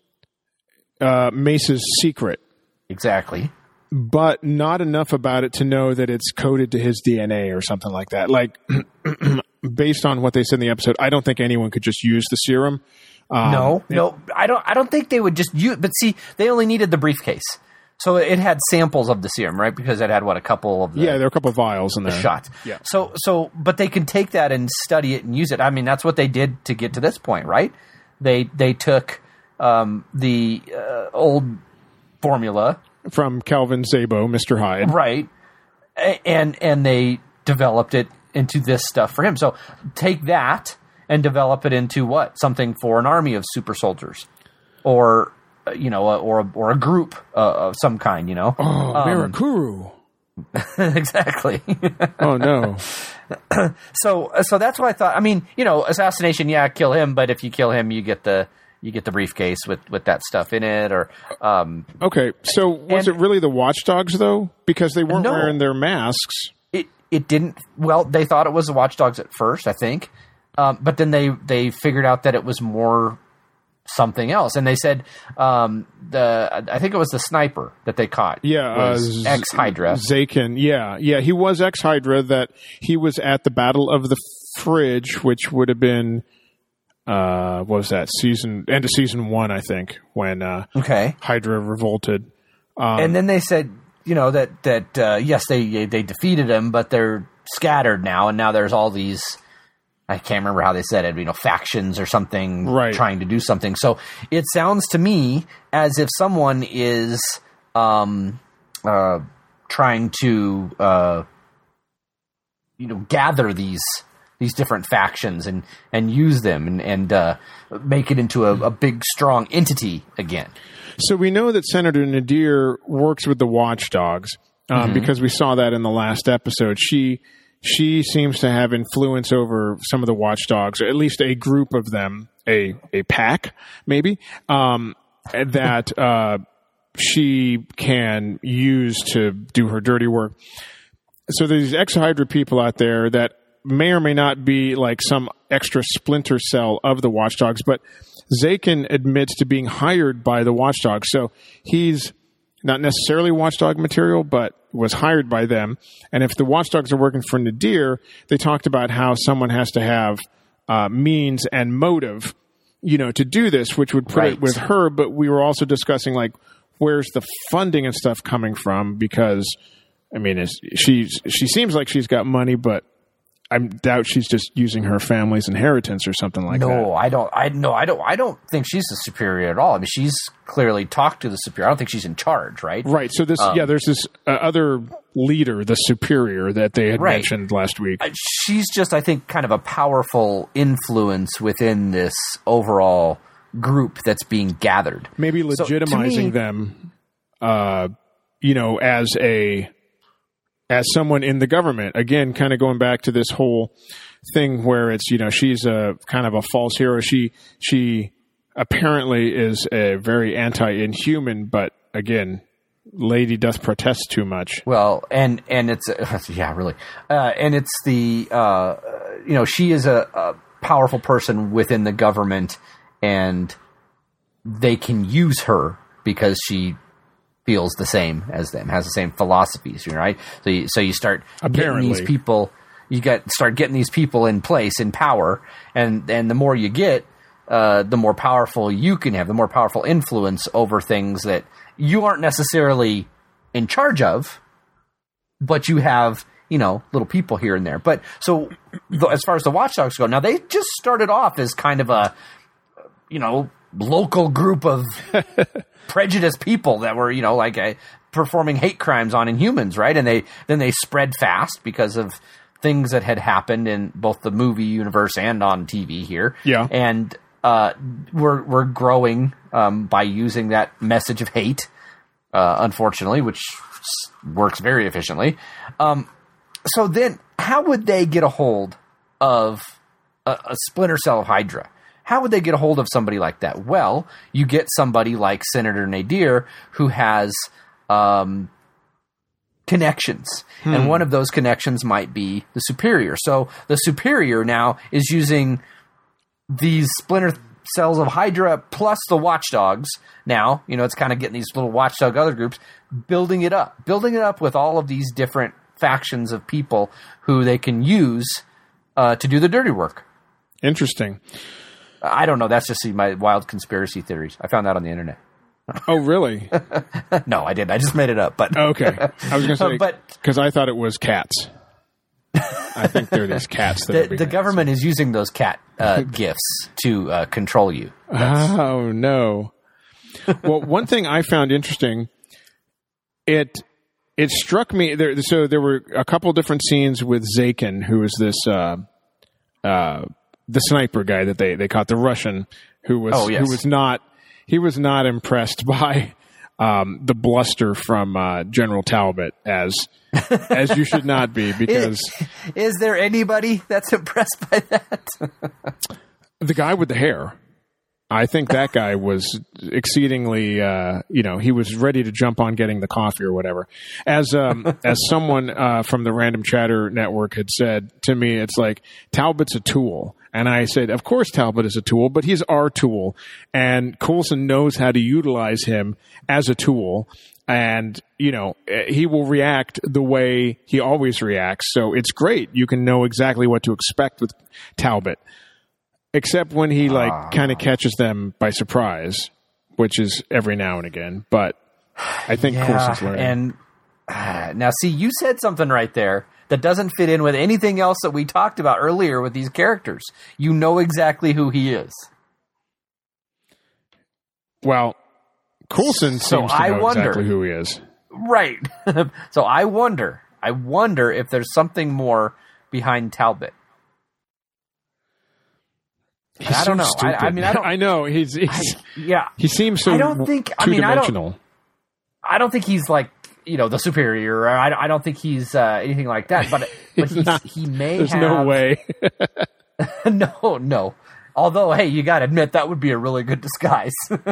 Speaker 3: uh, Mace's secret,
Speaker 7: Exactly.
Speaker 3: but not enough about it to know that it's coded to his D N A or something like that. Like, based on what they said in the episode, I don't think anyone could just use the serum. Um,
Speaker 7: No, no, I don't. I don't think they would just use. But see, they only needed the briefcase, so it had samples of the serum, right? Because it had what a couple of the,
Speaker 3: Yeah, there are a couple of vials in there.
Speaker 7: shots.
Speaker 3: Yeah.
Speaker 7: So, so, but they can take that and study it and use it. I mean, that's what they did to get to this point, right? They they took um, the uh, old formula,
Speaker 3: From Calvin Zabo, Mister Hyde.
Speaker 7: right, a- and and they developed it into this stuff for him. So take that and develop it into what? Something for an army of super soldiers, or uh, you know, a, or a, or a group uh, of some kind. You know,
Speaker 3: Oh, Mirakuru.
Speaker 7: exactly.
Speaker 3: Oh, no.
Speaker 7: so so that's what I thought. I mean, you know, assassination. Yeah, kill him. But if you kill him, you get the you get the briefcase with, with that stuff in it. Or um,
Speaker 3: Okay, so was
Speaker 7: And-
Speaker 3: it really the Watchdogs, though? Because they weren't
Speaker 7: No.
Speaker 3: wearing their masks.
Speaker 7: it it didn't. Well, they thought it was the Watchdogs at first, I think, um, but then they they figured out that it was more something else, and they said um, the I think it was the sniper that they caught.
Speaker 3: Yeah,
Speaker 7: was
Speaker 3: uh,
Speaker 7: ex Hydra.
Speaker 3: Zakin. Yeah, yeah, he was ex Hydra. That he was at the Battle of the Fridge, which would have been uh, what was that season? End of season one, I think, when uh,
Speaker 7: Okay,
Speaker 3: Hydra revolted.
Speaker 7: and then they said, you know, that that uh, yes, they they defeated him, but they're scattered now, and now there's all these. I can't remember how they said it, you know, factions or something
Speaker 3: Right.
Speaker 7: trying to do something. So it sounds to me as if someone is um, uh, trying to, uh, you know, gather these these different factions and, and use them and, and uh, make it into a, a big, strong entity again.
Speaker 3: So we know that Senator Nadir works with the Watchdogs um,
Speaker 7: Mm-hmm.
Speaker 3: because we saw that in the last episode. She she seems to have influence over some of the Watchdogs, or at least a group of them, a a pack maybe um, that uh, she can use to do her dirty work. So there's these ex-Hydra people out there that may or may not be like some extra splinter cell of the Watchdogs, but Zakin admits to being hired by the Watchdogs. So he's not necessarily Watchdog material, but was hired by them. And if the Watchdogs are working for Nadir, they talked about how someone has to have uh, means and motive, you know, to do this, which would put
Speaker 7: Right.
Speaker 3: it with her. But we were also discussing, like, where's the funding and stuff coming from? Because, I mean, it's, she's, she seems like she's got money, but I doubt she's just using her family's inheritance or something like that.
Speaker 7: No, I don't. I no, I don't. I don't think she's the superior at all. I mean, she's clearly talked to the superior. I don't think she's in charge, right?
Speaker 3: Right. So this, yeah, there's this uh, other leader, the superior, that they had
Speaker 7: Right.
Speaker 3: mentioned last week.
Speaker 7: Uh, She's just, I think, kind of a powerful influence within this overall group that's being gathered.
Speaker 3: Maybe
Speaker 7: So, to
Speaker 3: legitimizing
Speaker 7: me-
Speaker 3: them, uh, you know, as a as someone in the government. Again, kind of going back to this whole thing where it's, you know, she's a kind of a false hero. She she apparently is a very anti-inhuman, but again, lady doth protest too much.
Speaker 7: Well, and and it's uh, yeah, really, uh, and it's the uh, you know, she is a, a powerful person within the government, and they can use her because she feels the same as them, has the same philosophies, you know, right? So you, so you start
Speaker 3: Apparently.
Speaker 7: getting these people, you get start getting these people in place, in power, and and the more you get, uh, the more powerful you can have, the more powerful influence over things that you aren't necessarily in charge of, but you have, you know, little people here and there. But so the, as far as the Watchdogs go, now they just started off as kind of a, you know, local group of prejudiced people that were, you know, like uh, performing hate crimes on Inhumans, right? And they then they spread fast because of things that had happened in both the movie universe and on T V here.
Speaker 3: Yeah.
Speaker 7: And uh, we're, we're growing um, by using that message of hate, uh, unfortunately, which works very efficiently. Um, so then, how would they get a hold of a, a splinter cell of Hydra? How would they get a hold of somebody like that? Well, you get somebody like Senator Nadir, who has um, connections. Hmm. And one of those connections might be the Superior. So the Superior now is using these splinter cells of Hydra plus the Watchdogs. Now, you know, it's kind of getting these little Watchdog other groups, building it up. Building it up with all of these different factions of people who they can use uh, to do the dirty work.
Speaker 3: Interesting.
Speaker 7: I don't know. That's just my wild conspiracy theories. I found that on the internet.
Speaker 3: Oh, really?
Speaker 7: No, I didn't. I just made it up. But
Speaker 3: okay, I was going to say,
Speaker 7: but
Speaker 3: because I thought it was cats. I think they're these cats. That
Speaker 7: the the government is using those cat uh, gifts to uh, control you. That's...
Speaker 3: Oh no! Well, one thing I found interesting, it it struck me there. So there were a couple different scenes with Zakin, who was this. Uh, uh, the sniper guy that they, they caught, the Russian, who was
Speaker 7: oh, yes.
Speaker 3: who was not he was not impressed by um, the bluster from uh, General Talbot, as as you should not be, because
Speaker 7: is, is there anybody that's impressed by that?
Speaker 3: The guy with the hair. I think that guy was exceedingly, uh, you know, he was ready to jump on getting the coffee or whatever. As um, as someone uh, from the Random Chatter Network had said to me, it's like, Talbot's a tool. And I said, of course Talbot is a tool, but he's our tool. And Coulson knows how to utilize him as a tool. And, you know, he will react the way he always reacts. So it's great. You can know exactly what to expect with Talbot. Except when he, like, uh, kind of catches them by surprise, which is every now and again. But I think
Speaker 7: yeah,
Speaker 3: Coulson's learning.
Speaker 7: And uh, now, see, you said something right there that doesn't fit in with anything else that we talked about earlier with these characters. You know exactly who he is.
Speaker 3: Well, Coulson
Speaker 7: so
Speaker 3: seems to
Speaker 7: I
Speaker 3: know
Speaker 7: wonder,
Speaker 3: exactly who he is.
Speaker 7: Right. So I wonder, I wonder if there's something more behind Talbot.
Speaker 3: He's
Speaker 7: I don't
Speaker 3: so
Speaker 7: know.
Speaker 3: Stupid.
Speaker 7: I, I mean, I don't.
Speaker 3: I know he's. he's
Speaker 7: I, yeah,
Speaker 3: he seems so.
Speaker 7: I don't think. I mean, I don't. I don't think he's like, you know, the superior. Or I, I don't think he's uh, anything like that. But but he's,
Speaker 3: not,
Speaker 7: he may.
Speaker 3: There's
Speaker 7: have,
Speaker 3: no way.
Speaker 7: no, no. Although, hey, you got to admit that would be a really good disguise.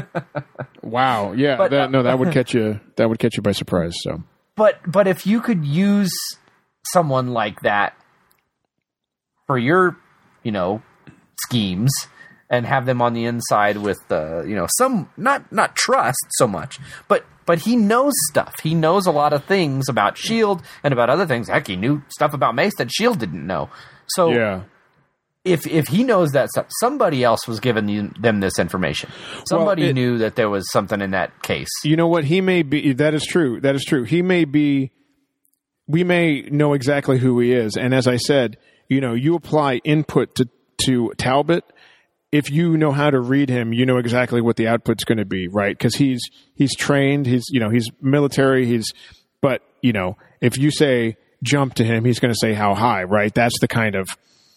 Speaker 3: Wow. Yeah.
Speaker 7: But,
Speaker 3: that, no, that would catch you. That would catch you by surprise. So.
Speaker 7: But but if you could use someone like that for your, you know, schemes and have them on the inside with uh, you know, some not not trust so much, but but he knows stuff. He knows a lot of things about S H I E L D and about other things. Heck, he knew stuff about Mace that S H I E L D didn't know. So
Speaker 3: yeah.
Speaker 7: if if he knows that stuff, somebody else was giving you, them this information. Somebody well, it, knew that there was something in that case.
Speaker 3: You know what? He may be. That is true. That is true. He may be. We may know exactly who he is, and as I said, you know, you apply input to to Talbot. If you know how to read him, you know exactly what the output's going to be, right? Because he's he's trained. He's you know he's military. He's but you know if you say jump to him, he's going to say how high, right? That's the kind of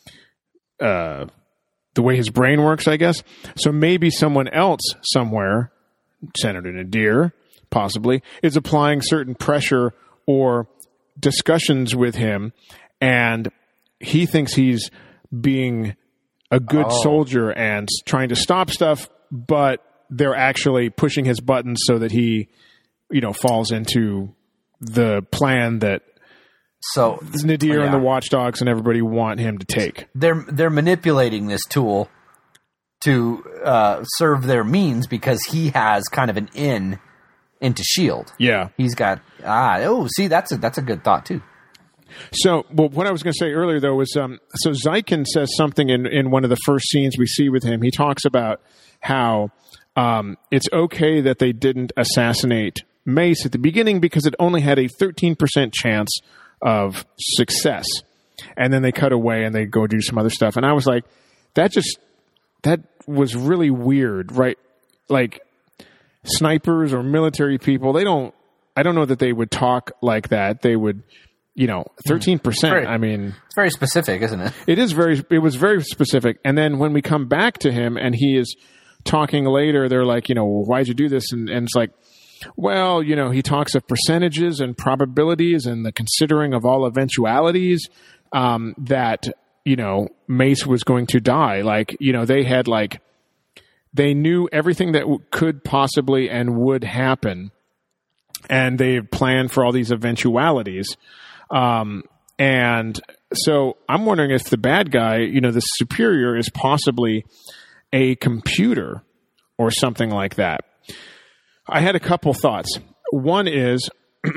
Speaker 3: uh, the way his brain works, I guess. So maybe someone else somewhere, Senator Nadir, possibly, is applying certain pressure or discussions with him, and he thinks he's being a good oh. soldier and trying to stop stuff, but they're actually pushing his buttons so that he, you know, falls into the plan that
Speaker 7: so
Speaker 3: Nadir
Speaker 7: yeah.
Speaker 3: and the Watchdogs and everybody want him to take.
Speaker 7: They're they're manipulating this tool to uh, serve their means because he has kind of an in into S H I E L D.
Speaker 3: Yeah,
Speaker 7: he's got ah oh see that's a that's a good thought too.
Speaker 3: So, well, what I was going to say earlier, though, was um, so Zykin says something in, in one of the first scenes we see with him. He talks about how um, it's okay that they didn't assassinate Mace at the beginning because it only had a thirteen percent chance of success. And then they cut away and they go do some other stuff. And I was like, that just, that was really weird, right? Like, snipers or military people, they don't, I don't know that they would talk like that. They would, you know, thirteen percent.
Speaker 7: Very-
Speaker 3: I mean,
Speaker 7: It's very specific, isn't it?
Speaker 3: it is very, it was very specific. And then when we come back to him and he is talking later, they're like, you know, well, why'd you do this? And, and it's like, well, you know, he talks of percentages and probabilities and the considering of all eventualities, um, that, you know, Mace was going to die. Like, you know, they had like, they knew everything that w- could possibly and would happen. And they planned for all these eventualities. Um, and so I'm wondering if the bad guy, you know, the superior is possibly a computer or something like that. I had a couple thoughts. One is,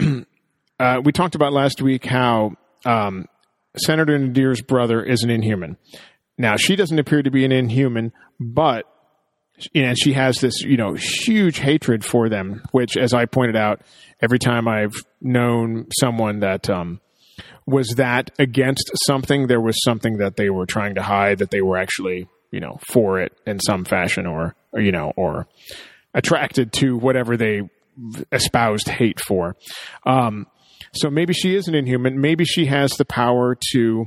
Speaker 3: uh, we talked about last week how um, Senator Nadir's brother is an Inhuman. Now, she doesn't appear to be an Inhuman, but and she has this, you know, huge hatred for them, which, as I pointed out, every time I've known someone that um, was that against something, there was something that they were trying to hide, that they were actually, you know, for it in some fashion, or, or you know, or attracted to whatever they espoused hate for. Um, so maybe she is an Inhuman. Maybe she has the power to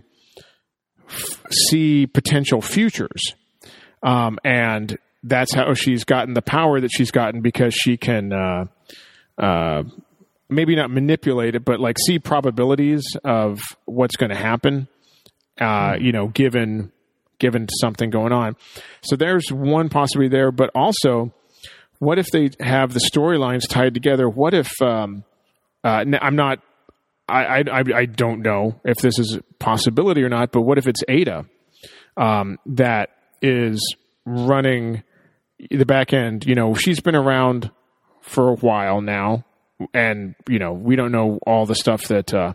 Speaker 3: f- see potential futures. Um, and that's how she's gotten the power that she's gotten, because she can, uh, uh, maybe not manipulate it, but like see probabilities of what's going to happen, uh, you know, given, given something going on. So there's one possibility there, but also, what if they have the storylines tied together? What if, um, uh, I'm not, I, I, I don't know if this is a possibility or not, but what if it's Ada, um, that is running the back end? You know, she's been around for a while now, and, you know, we don't know all the stuff that, uh,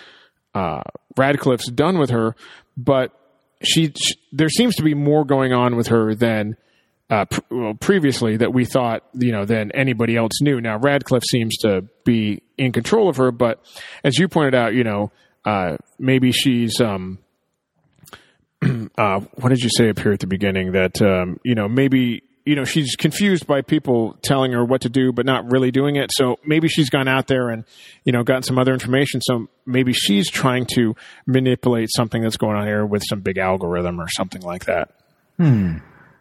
Speaker 3: uh, Radcliffe's done with her, but she, she, there seems to be more going on with her than, Uh, pr- well, previously that we thought, you know, than anybody else knew. Now, Radcliffe seems to be in control of her, but as you pointed out, you know, uh, maybe she's, um, uh, what did you say up here at the beginning? That, um, you know, maybe, you know, she's confused by people telling her what to do, but not really doing it. So maybe she's gone out there and, you know, gotten some other information. So maybe she's trying to manipulate something that's going on here with some big algorithm or something like that.
Speaker 7: Hmm.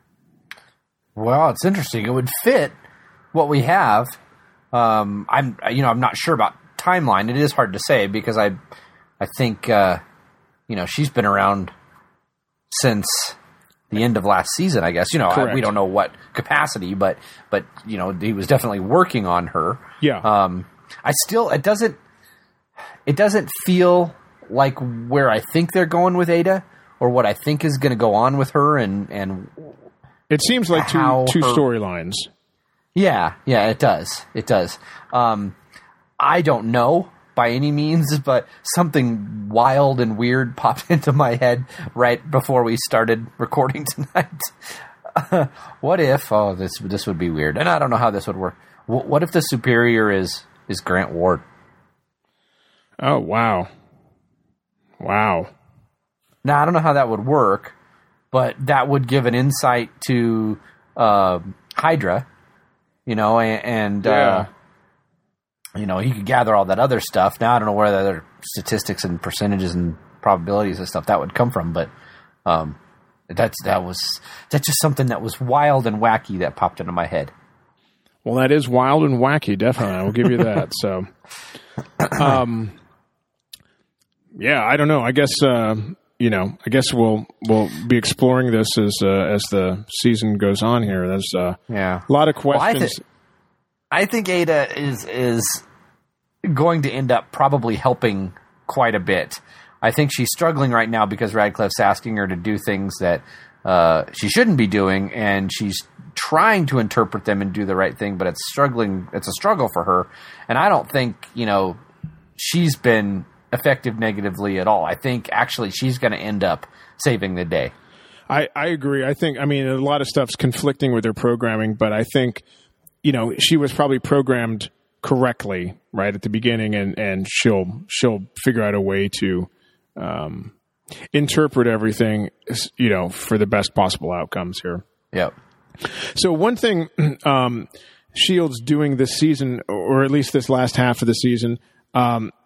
Speaker 7: Well, it's interesting. It would fit what we have. Um, I'm, you know, I'm not sure about timeline. It is hard to say, because I, I think, uh, you know, she's been around since the end of last season, I guess. You know, I, we don't know what capacity, but, but you know, he was definitely working on her.
Speaker 3: Yeah.
Speaker 7: Um, I still, it doesn't, it doesn't feel like where I think they're going with Ada, or what I think is going to go on with her, and and.
Speaker 3: It seems like two
Speaker 7: How
Speaker 3: two
Speaker 7: her-
Speaker 3: storylines.
Speaker 7: Yeah, yeah, it does. It does. Um, I don't know by any means, but something wild and weird popped into my head right before we started recording tonight. Uh, what if? Oh, this this would be weird, and I don't know how this would work. What, what if the superior is is Grant Ward?
Speaker 3: Oh, wow. Wow.
Speaker 7: Now, I don't know how that would work, but that would give an insight to uh, Hydra, you know, and, and
Speaker 3: Yeah.
Speaker 7: uh, you know, he could gather all that other stuff. Now, I don't know where the other statistics and percentages and probabilities and stuff that would come from, but um, that's that was that's just something that was wild and wacky that popped into my head.
Speaker 3: Well, that is wild and wacky, definitely. I will give you that. So, um, yeah, I don't know. I guess, uh, you know, I guess we'll we'll be exploring this as uh, as the season goes on here. There's uh,
Speaker 7: Yeah,
Speaker 3: a lot of
Speaker 7: Well, I,
Speaker 3: questions.
Speaker 7: thi- I think Ada is is going to end up probably helping quite a bit. I think she's struggling right now because Radcliffe's asking her to do things that uh, she shouldn't be doing, and she's trying to interpret them and do the right thing, but it's struggling. It's a struggle for her, and I don't think, you know, she's been effective negatively at all. I think actually she's going to end up saving the day.
Speaker 3: I, I agree. I think, I mean, a lot of stuff's conflicting with her programming, but I think, you know, she was probably programmed correctly right at the beginning, and, and she'll she'll figure out a way to um, interpret everything, you know, for the best possible outcomes here.
Speaker 7: Yep.
Speaker 3: So one thing um, S H I E L D's doing this season, or at least this last half of the season, um,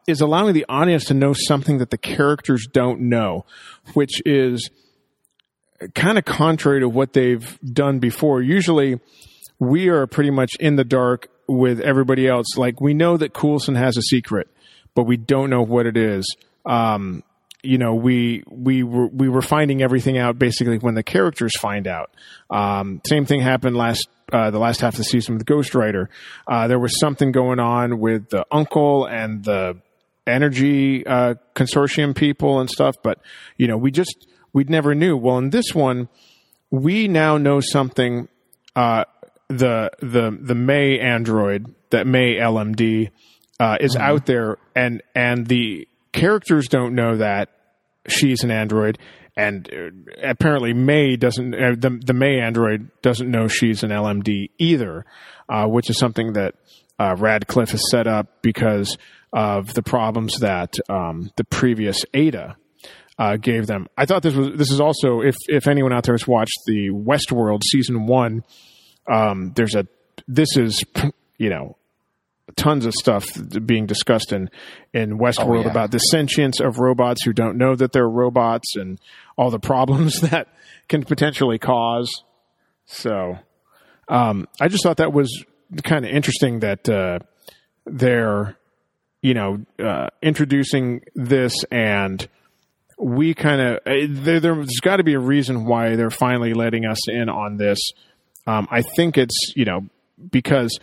Speaker 3: is allowing the audience to know something that the characters don't know, which is kind of contrary to what they've done before. Usually, we are pretty much in the dark with everybody else. Like, we know that Coulson has a secret, but we don't know what it is. Um, you know, we we were we were finding everything out basically when the characters find out. Um, same thing happened last uh, the last half of the season with Ghost Rider. Uh, there was something going on with the uncle and the energy uh, consortium people and stuff, but you know, we just we never knew. Well, in this one, we now know something. Uh, the the the May android, that May L M D, uh, is mm-hmm. out there, and and the characters don't know that she's an android, and apparently May doesn't. Uh, the the May android doesn't know she's an L M D either, uh, which is something that uh, Radcliffe has set up because of the problems that um, the previous Ada uh, gave them. I thought this was this is also, if if anyone out there has watched the Westworld season one, um, there's a this is you know. tons of stuff being discussed in, in Westworld oh, yeah. about the sentience of robots who don't know that they're robots and all the problems that can potentially cause. So um, I just thought that was kind of interesting that uh, they're, you know, uh, introducing this, and we kind of, there, there's got to be a reason why they're finally letting us in on this. Um, I think it's, you know, because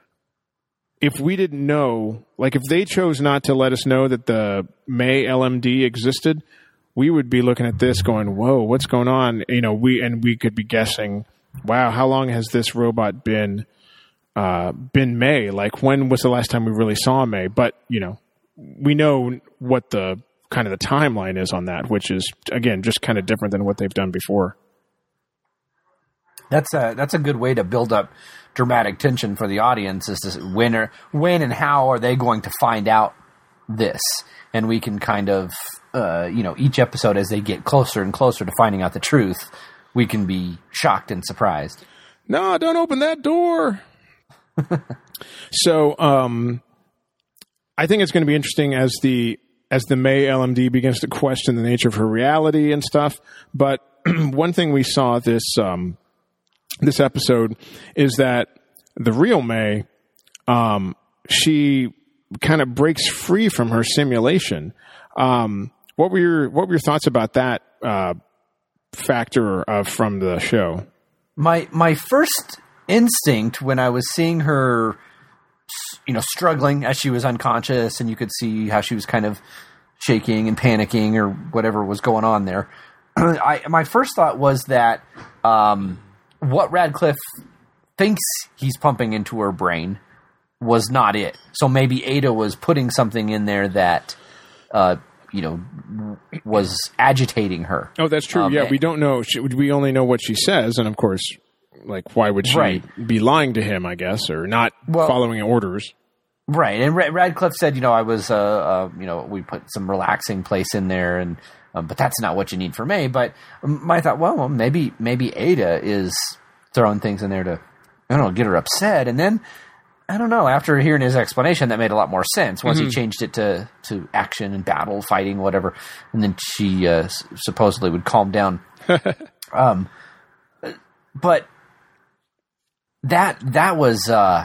Speaker 3: if we didn't know, like if they chose not to let us know that the May L M D existed, we would be looking at this going, whoa, what's going on? You know, we, and we could be guessing, wow, how long has this robot been, uh, been May? Like, when was the last time we really saw May? But, you know, we know what the kind of the timeline is on that, which is, again, just kind of different than what they've done before.
Speaker 7: That's a, that's a good way to build up dramatic tension for the audience, is to when or when and how are they going to find out this, and we can kind of uh, you know, each episode as they get closer and closer to finding out the truth, we can be shocked and surprised.
Speaker 3: No, don't open that door. So um, I think it's going to be interesting as the as the May L M D begins to question the nature of her reality and stuff. But one thing we saw this um, this episode is that the real May, um, she kind of breaks free from her simulation. Um, what were your what were your thoughts about that uh, factor uh, from the show?
Speaker 7: My my first instinct when I was seeing her, you know, struggling as she was unconscious, and you could see how she was kind of shaking and panicking or whatever was going on there. I, my first thought was that um, what Radcliffe thinks he's pumping into her brain was not it. So maybe Ada was putting something in there that, uh, you know, was agitating her.
Speaker 3: Oh, that's true. Um, yeah, we don't know. She, we only know what she says, and of course, like, why would she right. be lying to him, I guess, or not well, following orders?
Speaker 7: Right. And Radcliffe said, you know, I was, uh, uh, you know, we put some relaxing place in there, and um, but that's not what you need for May. But my thought, well, well, maybe maybe Ada is throwing things in there to, I don't know, get her upset. And then, I don't know, after hearing his explanation, that made a lot more sense once mm-hmm. he changed it to, to action and battle, fighting, whatever. And then she uh, supposedly would calm down. um, but that that was... Uh,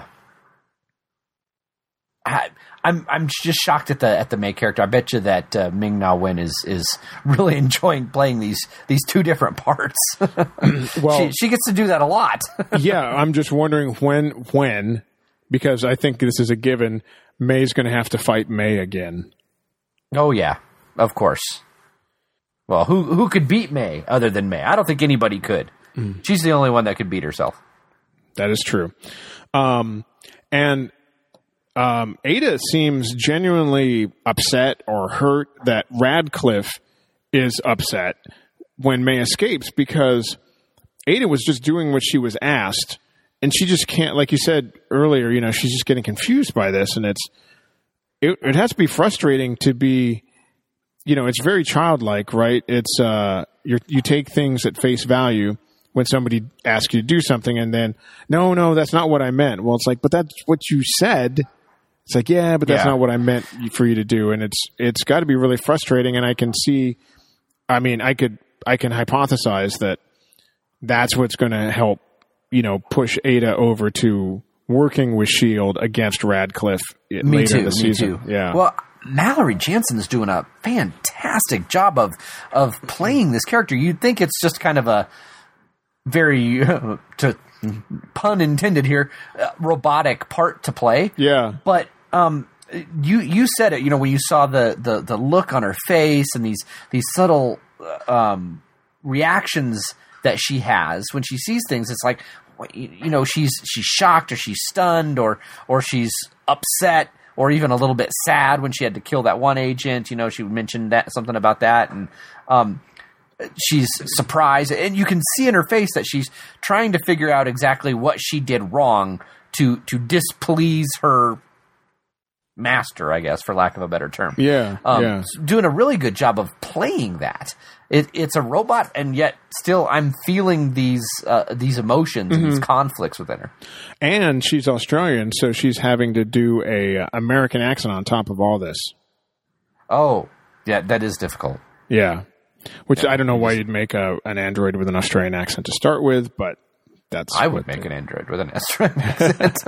Speaker 7: I, I'm I'm just shocked at the at the May character. I bet you that uh, Ming-Na Wen is is really enjoying playing these these two different parts. Well, she, she gets to do that a lot.
Speaker 3: Yeah, I'm just wondering when when because I think this is a given. May's going to have to fight May again.
Speaker 7: Oh yeah, of course. Well, who who could beat May other than May? I don't think anybody could. Mm. She's the only one that could beat herself.
Speaker 3: That is true. Um, and. Um, Ada seems genuinely upset or hurt that Radcliffe is upset when May escapes, because Ada was just doing what she was asked, and she just can't, like you said earlier, you know, she's just getting confused by this, and it's, it, it has to be frustrating to be, you know, it's very childlike, right? It's, uh, you you take things at face value when somebody asks you to do something, and then, no, no, that's not what I meant. Well, it's like, but that's what you said. It's like, yeah, but that's
Speaker 7: Yeah.
Speaker 3: not what I meant for you to do. And it's it's got to be really frustrating. And I can see, I mean, I could I can hypothesize that that's what's going to help, you know, push Ada over to working with S H I E L D against Radcliffe
Speaker 7: Me
Speaker 3: later
Speaker 7: too.
Speaker 3: in the
Speaker 7: Me
Speaker 3: season.
Speaker 7: too.
Speaker 3: Yeah.
Speaker 7: Well, Mallory Jansen's doing a fantastic job of of playing this character. You'd think it's just kind of a very, uh, to pun intended here, uh, robotic part to play.
Speaker 3: Yeah.
Speaker 7: But um, you you said it. You know, when you saw the, the, the look on her face and these these subtle uh, um, reactions that she has when she sees things, it's like, you know, she's she's shocked or she's stunned or or she's upset or even a little bit sad when she had to kill that one agent. You know, she mentioned that something about that, and um, she's surprised, and you can see in her face that she's trying to figure out exactly what she did wrong to to displease her master, I guess, for lack of a better term.
Speaker 3: Yeah,
Speaker 7: um,
Speaker 3: yeah.
Speaker 7: Doing a really good job of playing that. It, it's a robot, and yet still I'm feeling these uh, these emotions and these conflicts within her.
Speaker 3: And she's Australian, so she's having to do a uh, American accent on top of all this.
Speaker 7: Oh, yeah, that is difficult.
Speaker 3: Yeah. Which
Speaker 7: Yeah,
Speaker 3: I don't know
Speaker 7: it
Speaker 3: why
Speaker 7: is.
Speaker 3: you'd make a, an android with an Australian accent to start with, but that's
Speaker 7: I would
Speaker 3: what
Speaker 7: make
Speaker 3: the-
Speaker 7: an android with an Australian accent.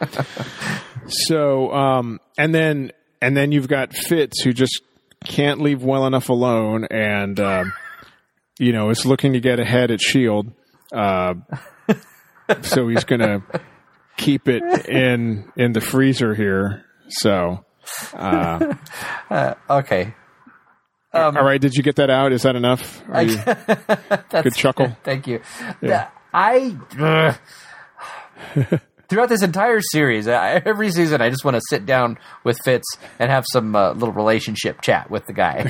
Speaker 3: So, um, and then and then you've got Fitz, who just can't leave well enough alone, and um, you know is looking to get ahead at S H I E L D. Uh, so he's going to keep it in in the freezer here. So, uh,
Speaker 7: Okay.
Speaker 3: all right, did you get that out? Is that enough? Are you, good chuckle.
Speaker 7: Thank you. The- I ugh. Throughout this entire series, I, every season, I just want to sit down with Fitz and have some uh, little relationship chat with the guy.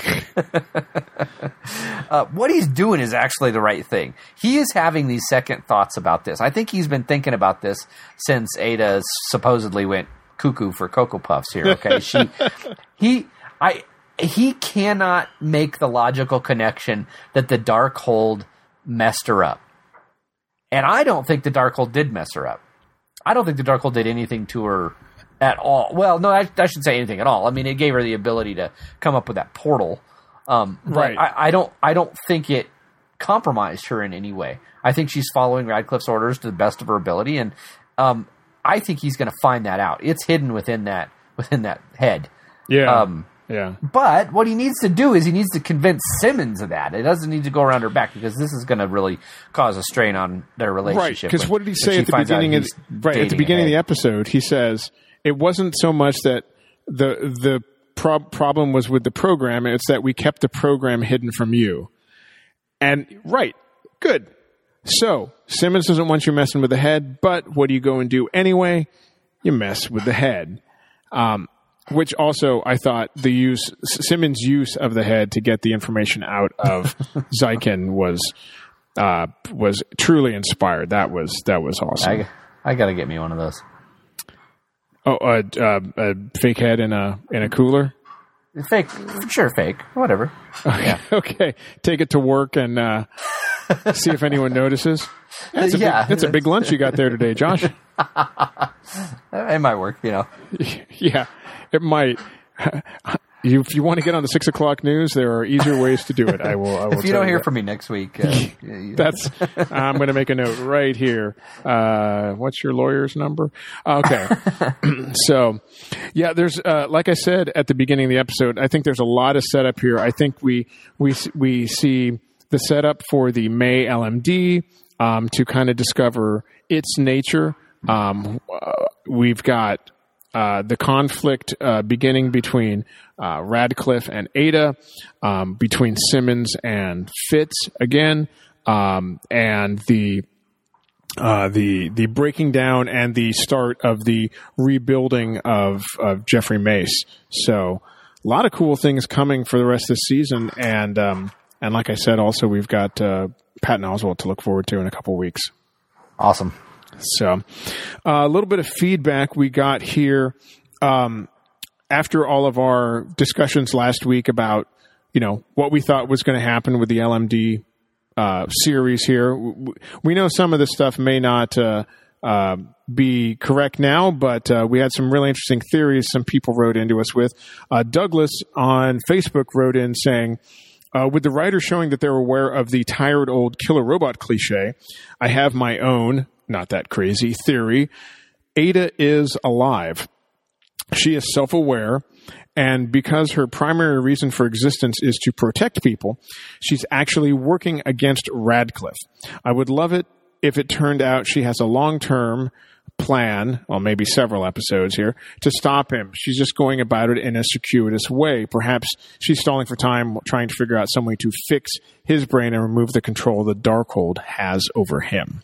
Speaker 7: uh, what he's doing is actually the right thing. He is having these second thoughts about this. I think he's been thinking about this since Ada supposedly went cuckoo for Cocoa Puffs here. Okay, she, he, I, he cannot make the logical connection that the Darkhold messed her up. And I don't think the Darkhold did mess her up. I don't think the Darkhold did anything to her at all. Well, no, I, I shouldn't say anything at all. I mean, it gave her the ability to come up with that portal. Um, but
Speaker 3: Right.
Speaker 7: I, I don't. I don't think it compromised her in any way. I think she's following Radcliffe's orders to the best of her ability, and um, I think he's going to find that out. It's hidden within that within that head.
Speaker 3: Yeah,
Speaker 7: Um,
Speaker 3: yeah.
Speaker 7: But what he needs to do is he needs to convince Simmons of that. It doesn't need to go around her back because this is going to really cause a strain on their
Speaker 3: Right,
Speaker 7: relationship.
Speaker 3: because
Speaker 7: when-
Speaker 3: what did he
Speaker 7: when
Speaker 3: say
Speaker 7: she
Speaker 3: at the
Speaker 7: finds out
Speaker 3: beginning of
Speaker 7: he's
Speaker 3: right at the
Speaker 7: dating
Speaker 3: beginning of the
Speaker 7: ahead.
Speaker 3: episode? He says it wasn't so much that the the prob- problem was with the program; it's that we kept the program hidden from you. And right, good. So Simmons doesn't want you messing with the head, but what do you go and do anyway? You mess with the head. Um, which also, I thought the use Simmons' use of the head to get the information out of Zykin was uh, was truly inspired. That was that was awesome.
Speaker 7: I, I got to get me one of those.
Speaker 3: Oh, uh, uh, a fake head in a in a cooler.
Speaker 7: Fake, sure, fake, whatever. Yeah,
Speaker 3: Okay, take it to work and uh, see if anyone notices. That's a
Speaker 7: Yeah.
Speaker 3: big, that's a big lunch you got there today, Josh.
Speaker 7: it might work. You know,
Speaker 3: Yeah, it might. You, if you want to get on the six o'clock news, there are easier ways to do it. I will. I will
Speaker 7: if you
Speaker 3: tell
Speaker 7: don't hear
Speaker 3: that.
Speaker 7: from me next week, uh, you-
Speaker 3: That's. I'm going to make a note right here. Uh, what's your lawyer's number? Okay. So, yeah, there's uh, like I said at the beginning of the episode. I think there's a lot of setup here. I think we we we see the setup for the May L M D um, to kind of discover its nature. Um, uh, we've got uh, the conflict uh, beginning between uh, Radcliffe and Ada, um, between Simmons and Fitz again, um, and the uh, the the breaking down and the start of the rebuilding of, of Jeffrey Mace. So a lot of cool things coming for the rest of the season, and um, and like I said, also we've got uh, Patton Oswalt to look forward to in a couple of weeks.
Speaker 7: awesome.
Speaker 3: So, uh, a little bit of feedback we got here um, after all of our discussions last week about, you know, what we thought was going to happen with the L M D uh, series here. We know some of this stuff may not uh, uh, be correct now, but uh, we had some really interesting theories some people wrote into us with. Uh, Douglas on Facebook wrote in saying, uh, with the writers showing that they're aware of the tired old killer robot cliche, I have my own, not that crazy, theory. Ada is alive. She is self-aware, and because her primary reason for existence is to protect people, she's actually working against Radcliffe. I would love it if it turned out she has a long-term plan, well, maybe several episodes here, to stop him. She's just going about it in a circuitous way. Perhaps she's stalling for time, trying to figure out some way to fix his brain and remove the control the Darkhold has over him.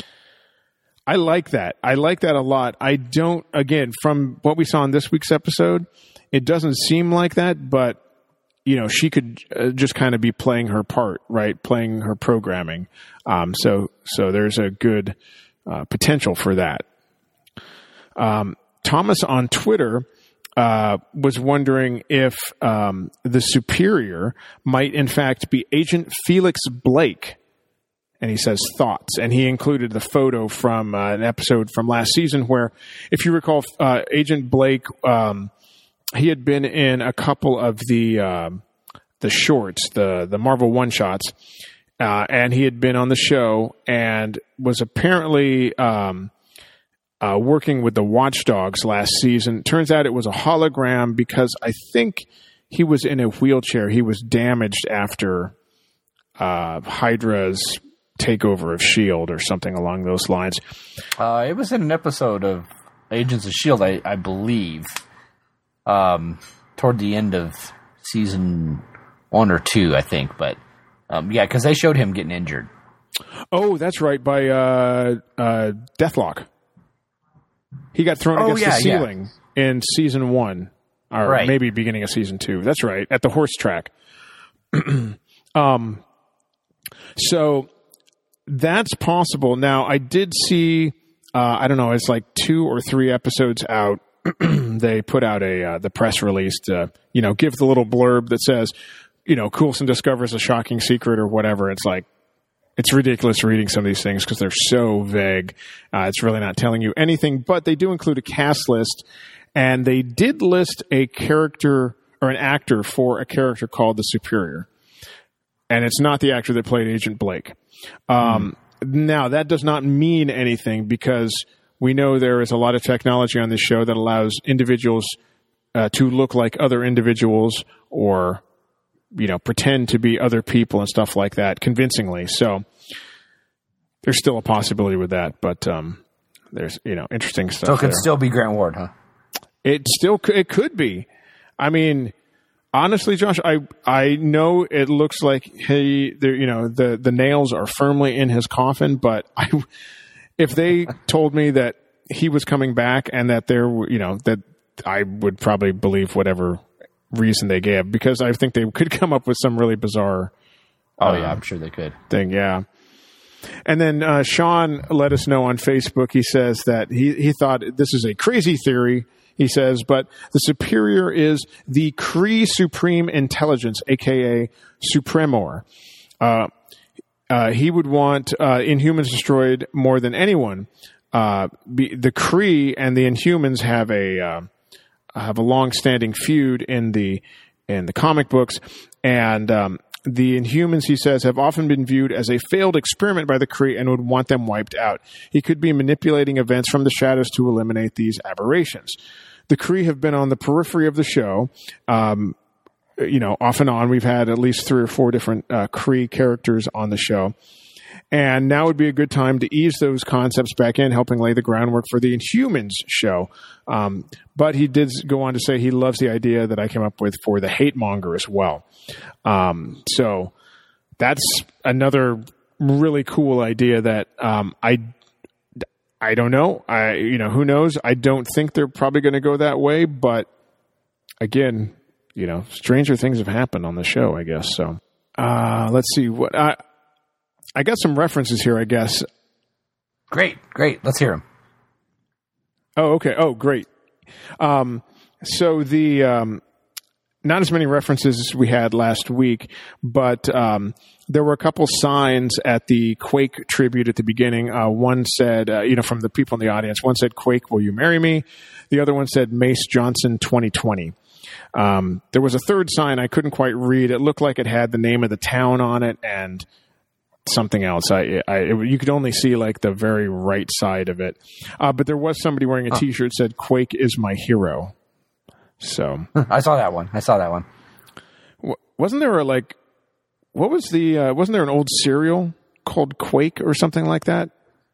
Speaker 3: I like that. I like that a lot. I don't, again, from what we saw in this week's episode, it doesn't seem like that, but, you know, she could uh, just kind of be playing her part, right? Playing her programming. Um, so, so there's a good uh, potential for that. Um, Thomas on Twitter uh, was wondering if um, the Superior might, in fact, be Agent Felix Blake. And he says thoughts. And he included the photo from uh, an episode from last season where, if you recall, uh, Agent Blake, um, he had been in a couple of the uh, the shorts, the, the Marvel one-shots, uh, and he had been on the show and was apparently um, uh, working with the Watchdogs last season. Turns out it was a hologram because I think he was in a wheelchair. He was damaged after uh, Hydra's takeover of S H I E L D or something along those lines.
Speaker 7: Uh, it was in an episode of Agents of S H I E L D, I, I believe, um, toward the end of season one or two, I think. But um, yeah, because they showed him getting injured.
Speaker 3: Oh, that's right, by uh, uh, Deathlock. He got thrown
Speaker 7: Oh,
Speaker 3: against
Speaker 7: yeah,
Speaker 3: the ceiling yeah. in season one, or
Speaker 7: right.
Speaker 3: maybe beginning of season two. That's right, at the horse track. um, so that's possible. Now, I did see, uh, I don't know, it's like two or three episodes out. They put out a uh, the press release to, you know, give the little blurb that says, you know, Coulson discovers a shocking secret or whatever. It's like, it's ridiculous reading some of these things because they're so vague. Uh, it's really not telling you anything, but they do include a cast list, and they did list a character or an actor for a character called the Superior. And it's not the actor that played Agent Blake. Um, mm. Now, that does not mean anything because we know there is a lot of technology on this show that allows individuals uh, to look like other individuals or, you know, pretend to be other people and stuff like that convincingly. So there's still a possibility with that, but um, there's, you know, interesting stuff.
Speaker 7: So it could
Speaker 3: there.
Speaker 7: still be Grant Ward, huh?
Speaker 3: It still could, it could be. I mean, honestly, Josh, I I know it looks like he, you know, the the nails are firmly in his coffin, but I, if they told me that he was coming back and that there, you know, that I would probably believe whatever reason they gave, because I think they could come up with some really bizarre.
Speaker 7: Oh
Speaker 3: uh,
Speaker 7: yeah, I'm sure they could.
Speaker 3: Thing, yeah. And then uh, Sean let us know on Facebook. He says that he he thought this is a crazy theory. He says, but the Superior is the Kree Supreme Intelligence, a k a. Supremor. Uh, uh, he would want uh, Inhumans destroyed more than anyone. Uh, be, the Kree and the Inhumans have a uh, have a long-standing feud in the in the comic books, and um, the Inhumans, he says, have often been viewed as a failed experiment by the Kree and would want them wiped out. He could be manipulating events from the shadows to eliminate these aberrations. The Kree have been on the periphery of the show. Um, you know, off and on, we've had at least three or four different uh, Kree characters on the show. And now would be a good time to ease those concepts back in, helping lay the groundwork for the Inhumans show. Um, but he did go on to say he loves the idea that I came up with for the Hate Monger as well. Um, so that's another really cool idea that um, I I don't know. I you know who knows. I don't think they're probably going to go that way. But again, you know, stranger things have happened on the show, I guess. So uh, let's see what I. I got some references here, I guess.
Speaker 7: Great, great. Let's hear them.
Speaker 3: Oh, okay. Oh, great. Um, so the um, not as many references as we had last week, but um, there were a couple signs at the Quake tribute at the beginning. Uh, one said, uh, you know, from the people in the audience, one said, "Quake, will you marry me?" The other one said, "Mace Johnson twenty twenty." Um, there was a third sign I couldn't quite read. It looked like it had the name of the town on it and something else. I, I it, you could only see like the very right side of it. Uh, but there was somebody wearing a
Speaker 7: oh.
Speaker 3: T-shirt that said, "Quake is my hero." So
Speaker 7: I saw that one. I saw that one.
Speaker 3: w- wasn't there a like, what was the, uh, wasn't there an old cereal called Quake or something like that?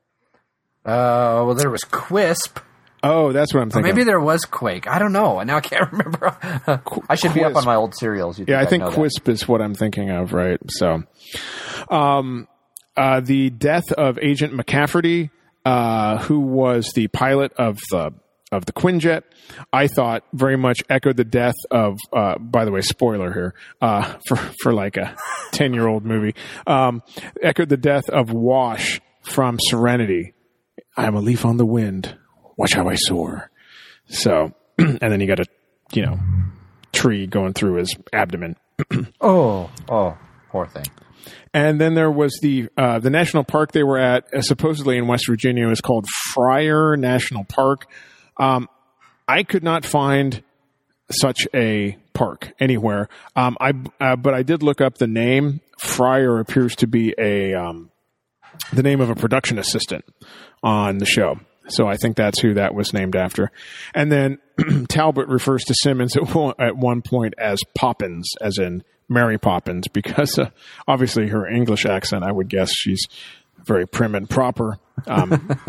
Speaker 7: Uh, well, there was Quisp.
Speaker 3: Oh, that's what I'm
Speaker 7: Or
Speaker 3: thinking.
Speaker 7: maybe there was Quake. I don't know. Now I can't remember. I should be up
Speaker 3: Quisp.
Speaker 7: on my old cereals. You'd
Speaker 3: Yeah, I think
Speaker 7: I'd know that.
Speaker 3: Quisp is what I'm thinking of, right? So, um, uh, the death of Agent McCafferty, uh, who was the pilot of the of the Quinjet, I thought very much echoed the death of. Uh, by the way, spoiler here uh, for for like a ten year old movie. Um, echoed the death of Wash from Serenity. I am a leaf on the wind. Watch how I soar. So, and then you got a, you know, tree going through his abdomen.
Speaker 7: Oh, oh, poor thing.
Speaker 3: And then there was the uh, the national park they were at, uh, supposedly in West Virginia, is called Fryer National Park. Um, I could not find such a park anywhere. Um, I uh, but I did look up the name. Fryer appears to be a um, the name of a production assistant on the show. So I think that's who that was named after. And then Talbot refers to Simmons at one, at one point as Poppins, as in Mary Poppins, because uh, obviously her English accent, I would guess she's very prim and proper. Um,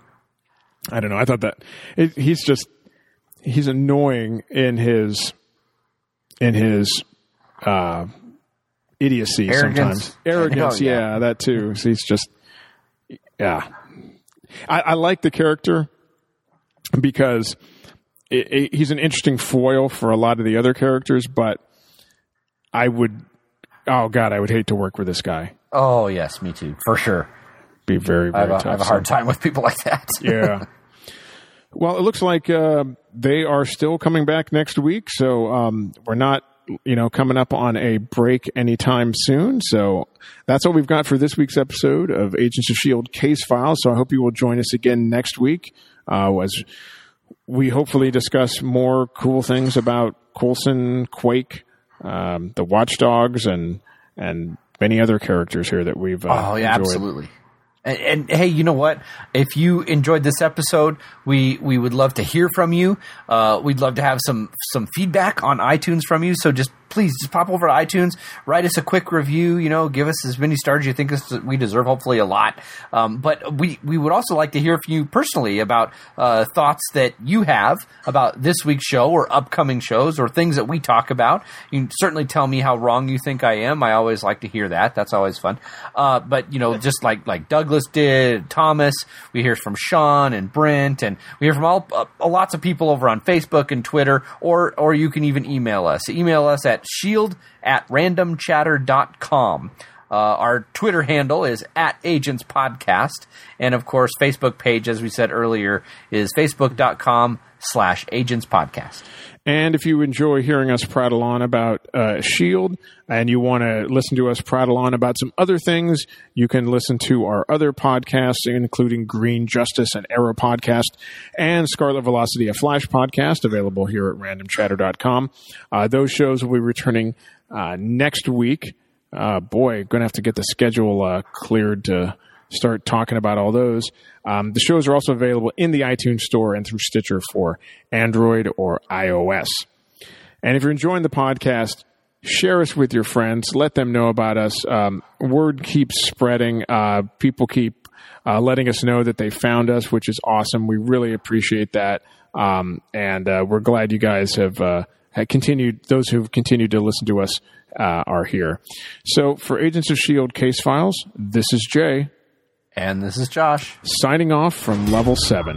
Speaker 3: I don't know. I thought that it, he's just, he's annoying in his, in his, uh, idiocy
Speaker 7: Arrogance.
Speaker 3: sometimes. Arrogance.
Speaker 7: Oh, yeah.
Speaker 3: yeah, that too. So he's just, yeah. I, I like the character because it, it, he's an interesting foil for a lot of the other characters, but I would, oh God, I would hate to work with this guy.
Speaker 7: Oh, yes, me too, for sure.
Speaker 3: Be very, very
Speaker 7: I have a,
Speaker 3: tough.
Speaker 7: I have a hard time with people like that.
Speaker 3: Yeah. Well, it looks like uh, they are still coming back next week, so um, we're not, you know, coming up on a break anytime soon. So that's all we've got for this week's episode of Agents of S H I E L D Case Files. So I hope you will join us again next week uh, as we hopefully discuss more cool things about Coulson, Quake, um, the Watchdogs, and and many other characters here that we've uh,
Speaker 7: Oh, yeah,
Speaker 3: enjoyed.
Speaker 7: absolutely. And, and hey, you know what? If you enjoyed this episode, we, we would love to hear from you. Uh, we'd love to have some some feedback on iTunes from you. So just please just pop over to iTunes, write us a quick review. You know, give us as many stars you think us, we deserve. Hopefully, a lot. Um, but we we would also like to hear from you personally about uh, thoughts that you have about this week's show or upcoming shows or things that we talk about. You can certainly tell me how wrong you think I am. I always like to hear that. That's always fun. Uh, but you know, just like like Douglas did, Thomas, we hear from Sean and Brent, and we hear from all uh, lots of people over on Facebook and Twitter, or or you can even email us. Email us at shield at randomchatter dot com. Uh, our Twitter handle is at Agents Podcast, and of course, Facebook page, as we said earlier, is facebook dot com slash Agents Podcast.
Speaker 3: And if you enjoy hearing us prattle on about uh, S H I E L D and you want to listen to us prattle on about some other things, you can listen to our other podcasts, including Green Justice and Arrow Podcast and Scarlet Velocity, a Flash podcast, available here at random chatter dot com. Uh, those shows will be returning uh, next week. Uh, boy, going to have to get the schedule uh, cleared to start talking about all those. Um, the shows are also available in the iTunes Store and through Stitcher for Android or iOS. And if you're enjoying the podcast, share us with your friends. Let them know about us. Um, word keeps spreading. Uh, people keep uh, letting us know that they found us, which is awesome. We really appreciate that. Um, and uh, we're glad you guys have, uh, have continued, those who've continued to listen to us uh, are here. So for Agents of S H I E L D Case Files, this is Jay.
Speaker 7: And this is Josh.
Speaker 3: Signing off from Level seven.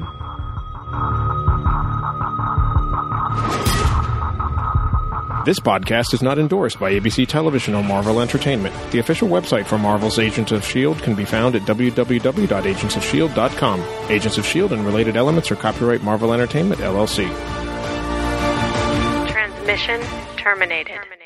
Speaker 3: This podcast is not endorsed by A B C Television or Marvel Entertainment. The official website for Marvel's Agents of S H I E L D can be found at w w w dot agents of shield dot com. Agents of S H I E L D and related elements are copyright Marvel Entertainment, L L C.
Speaker 1: Transmitting Mission terminated.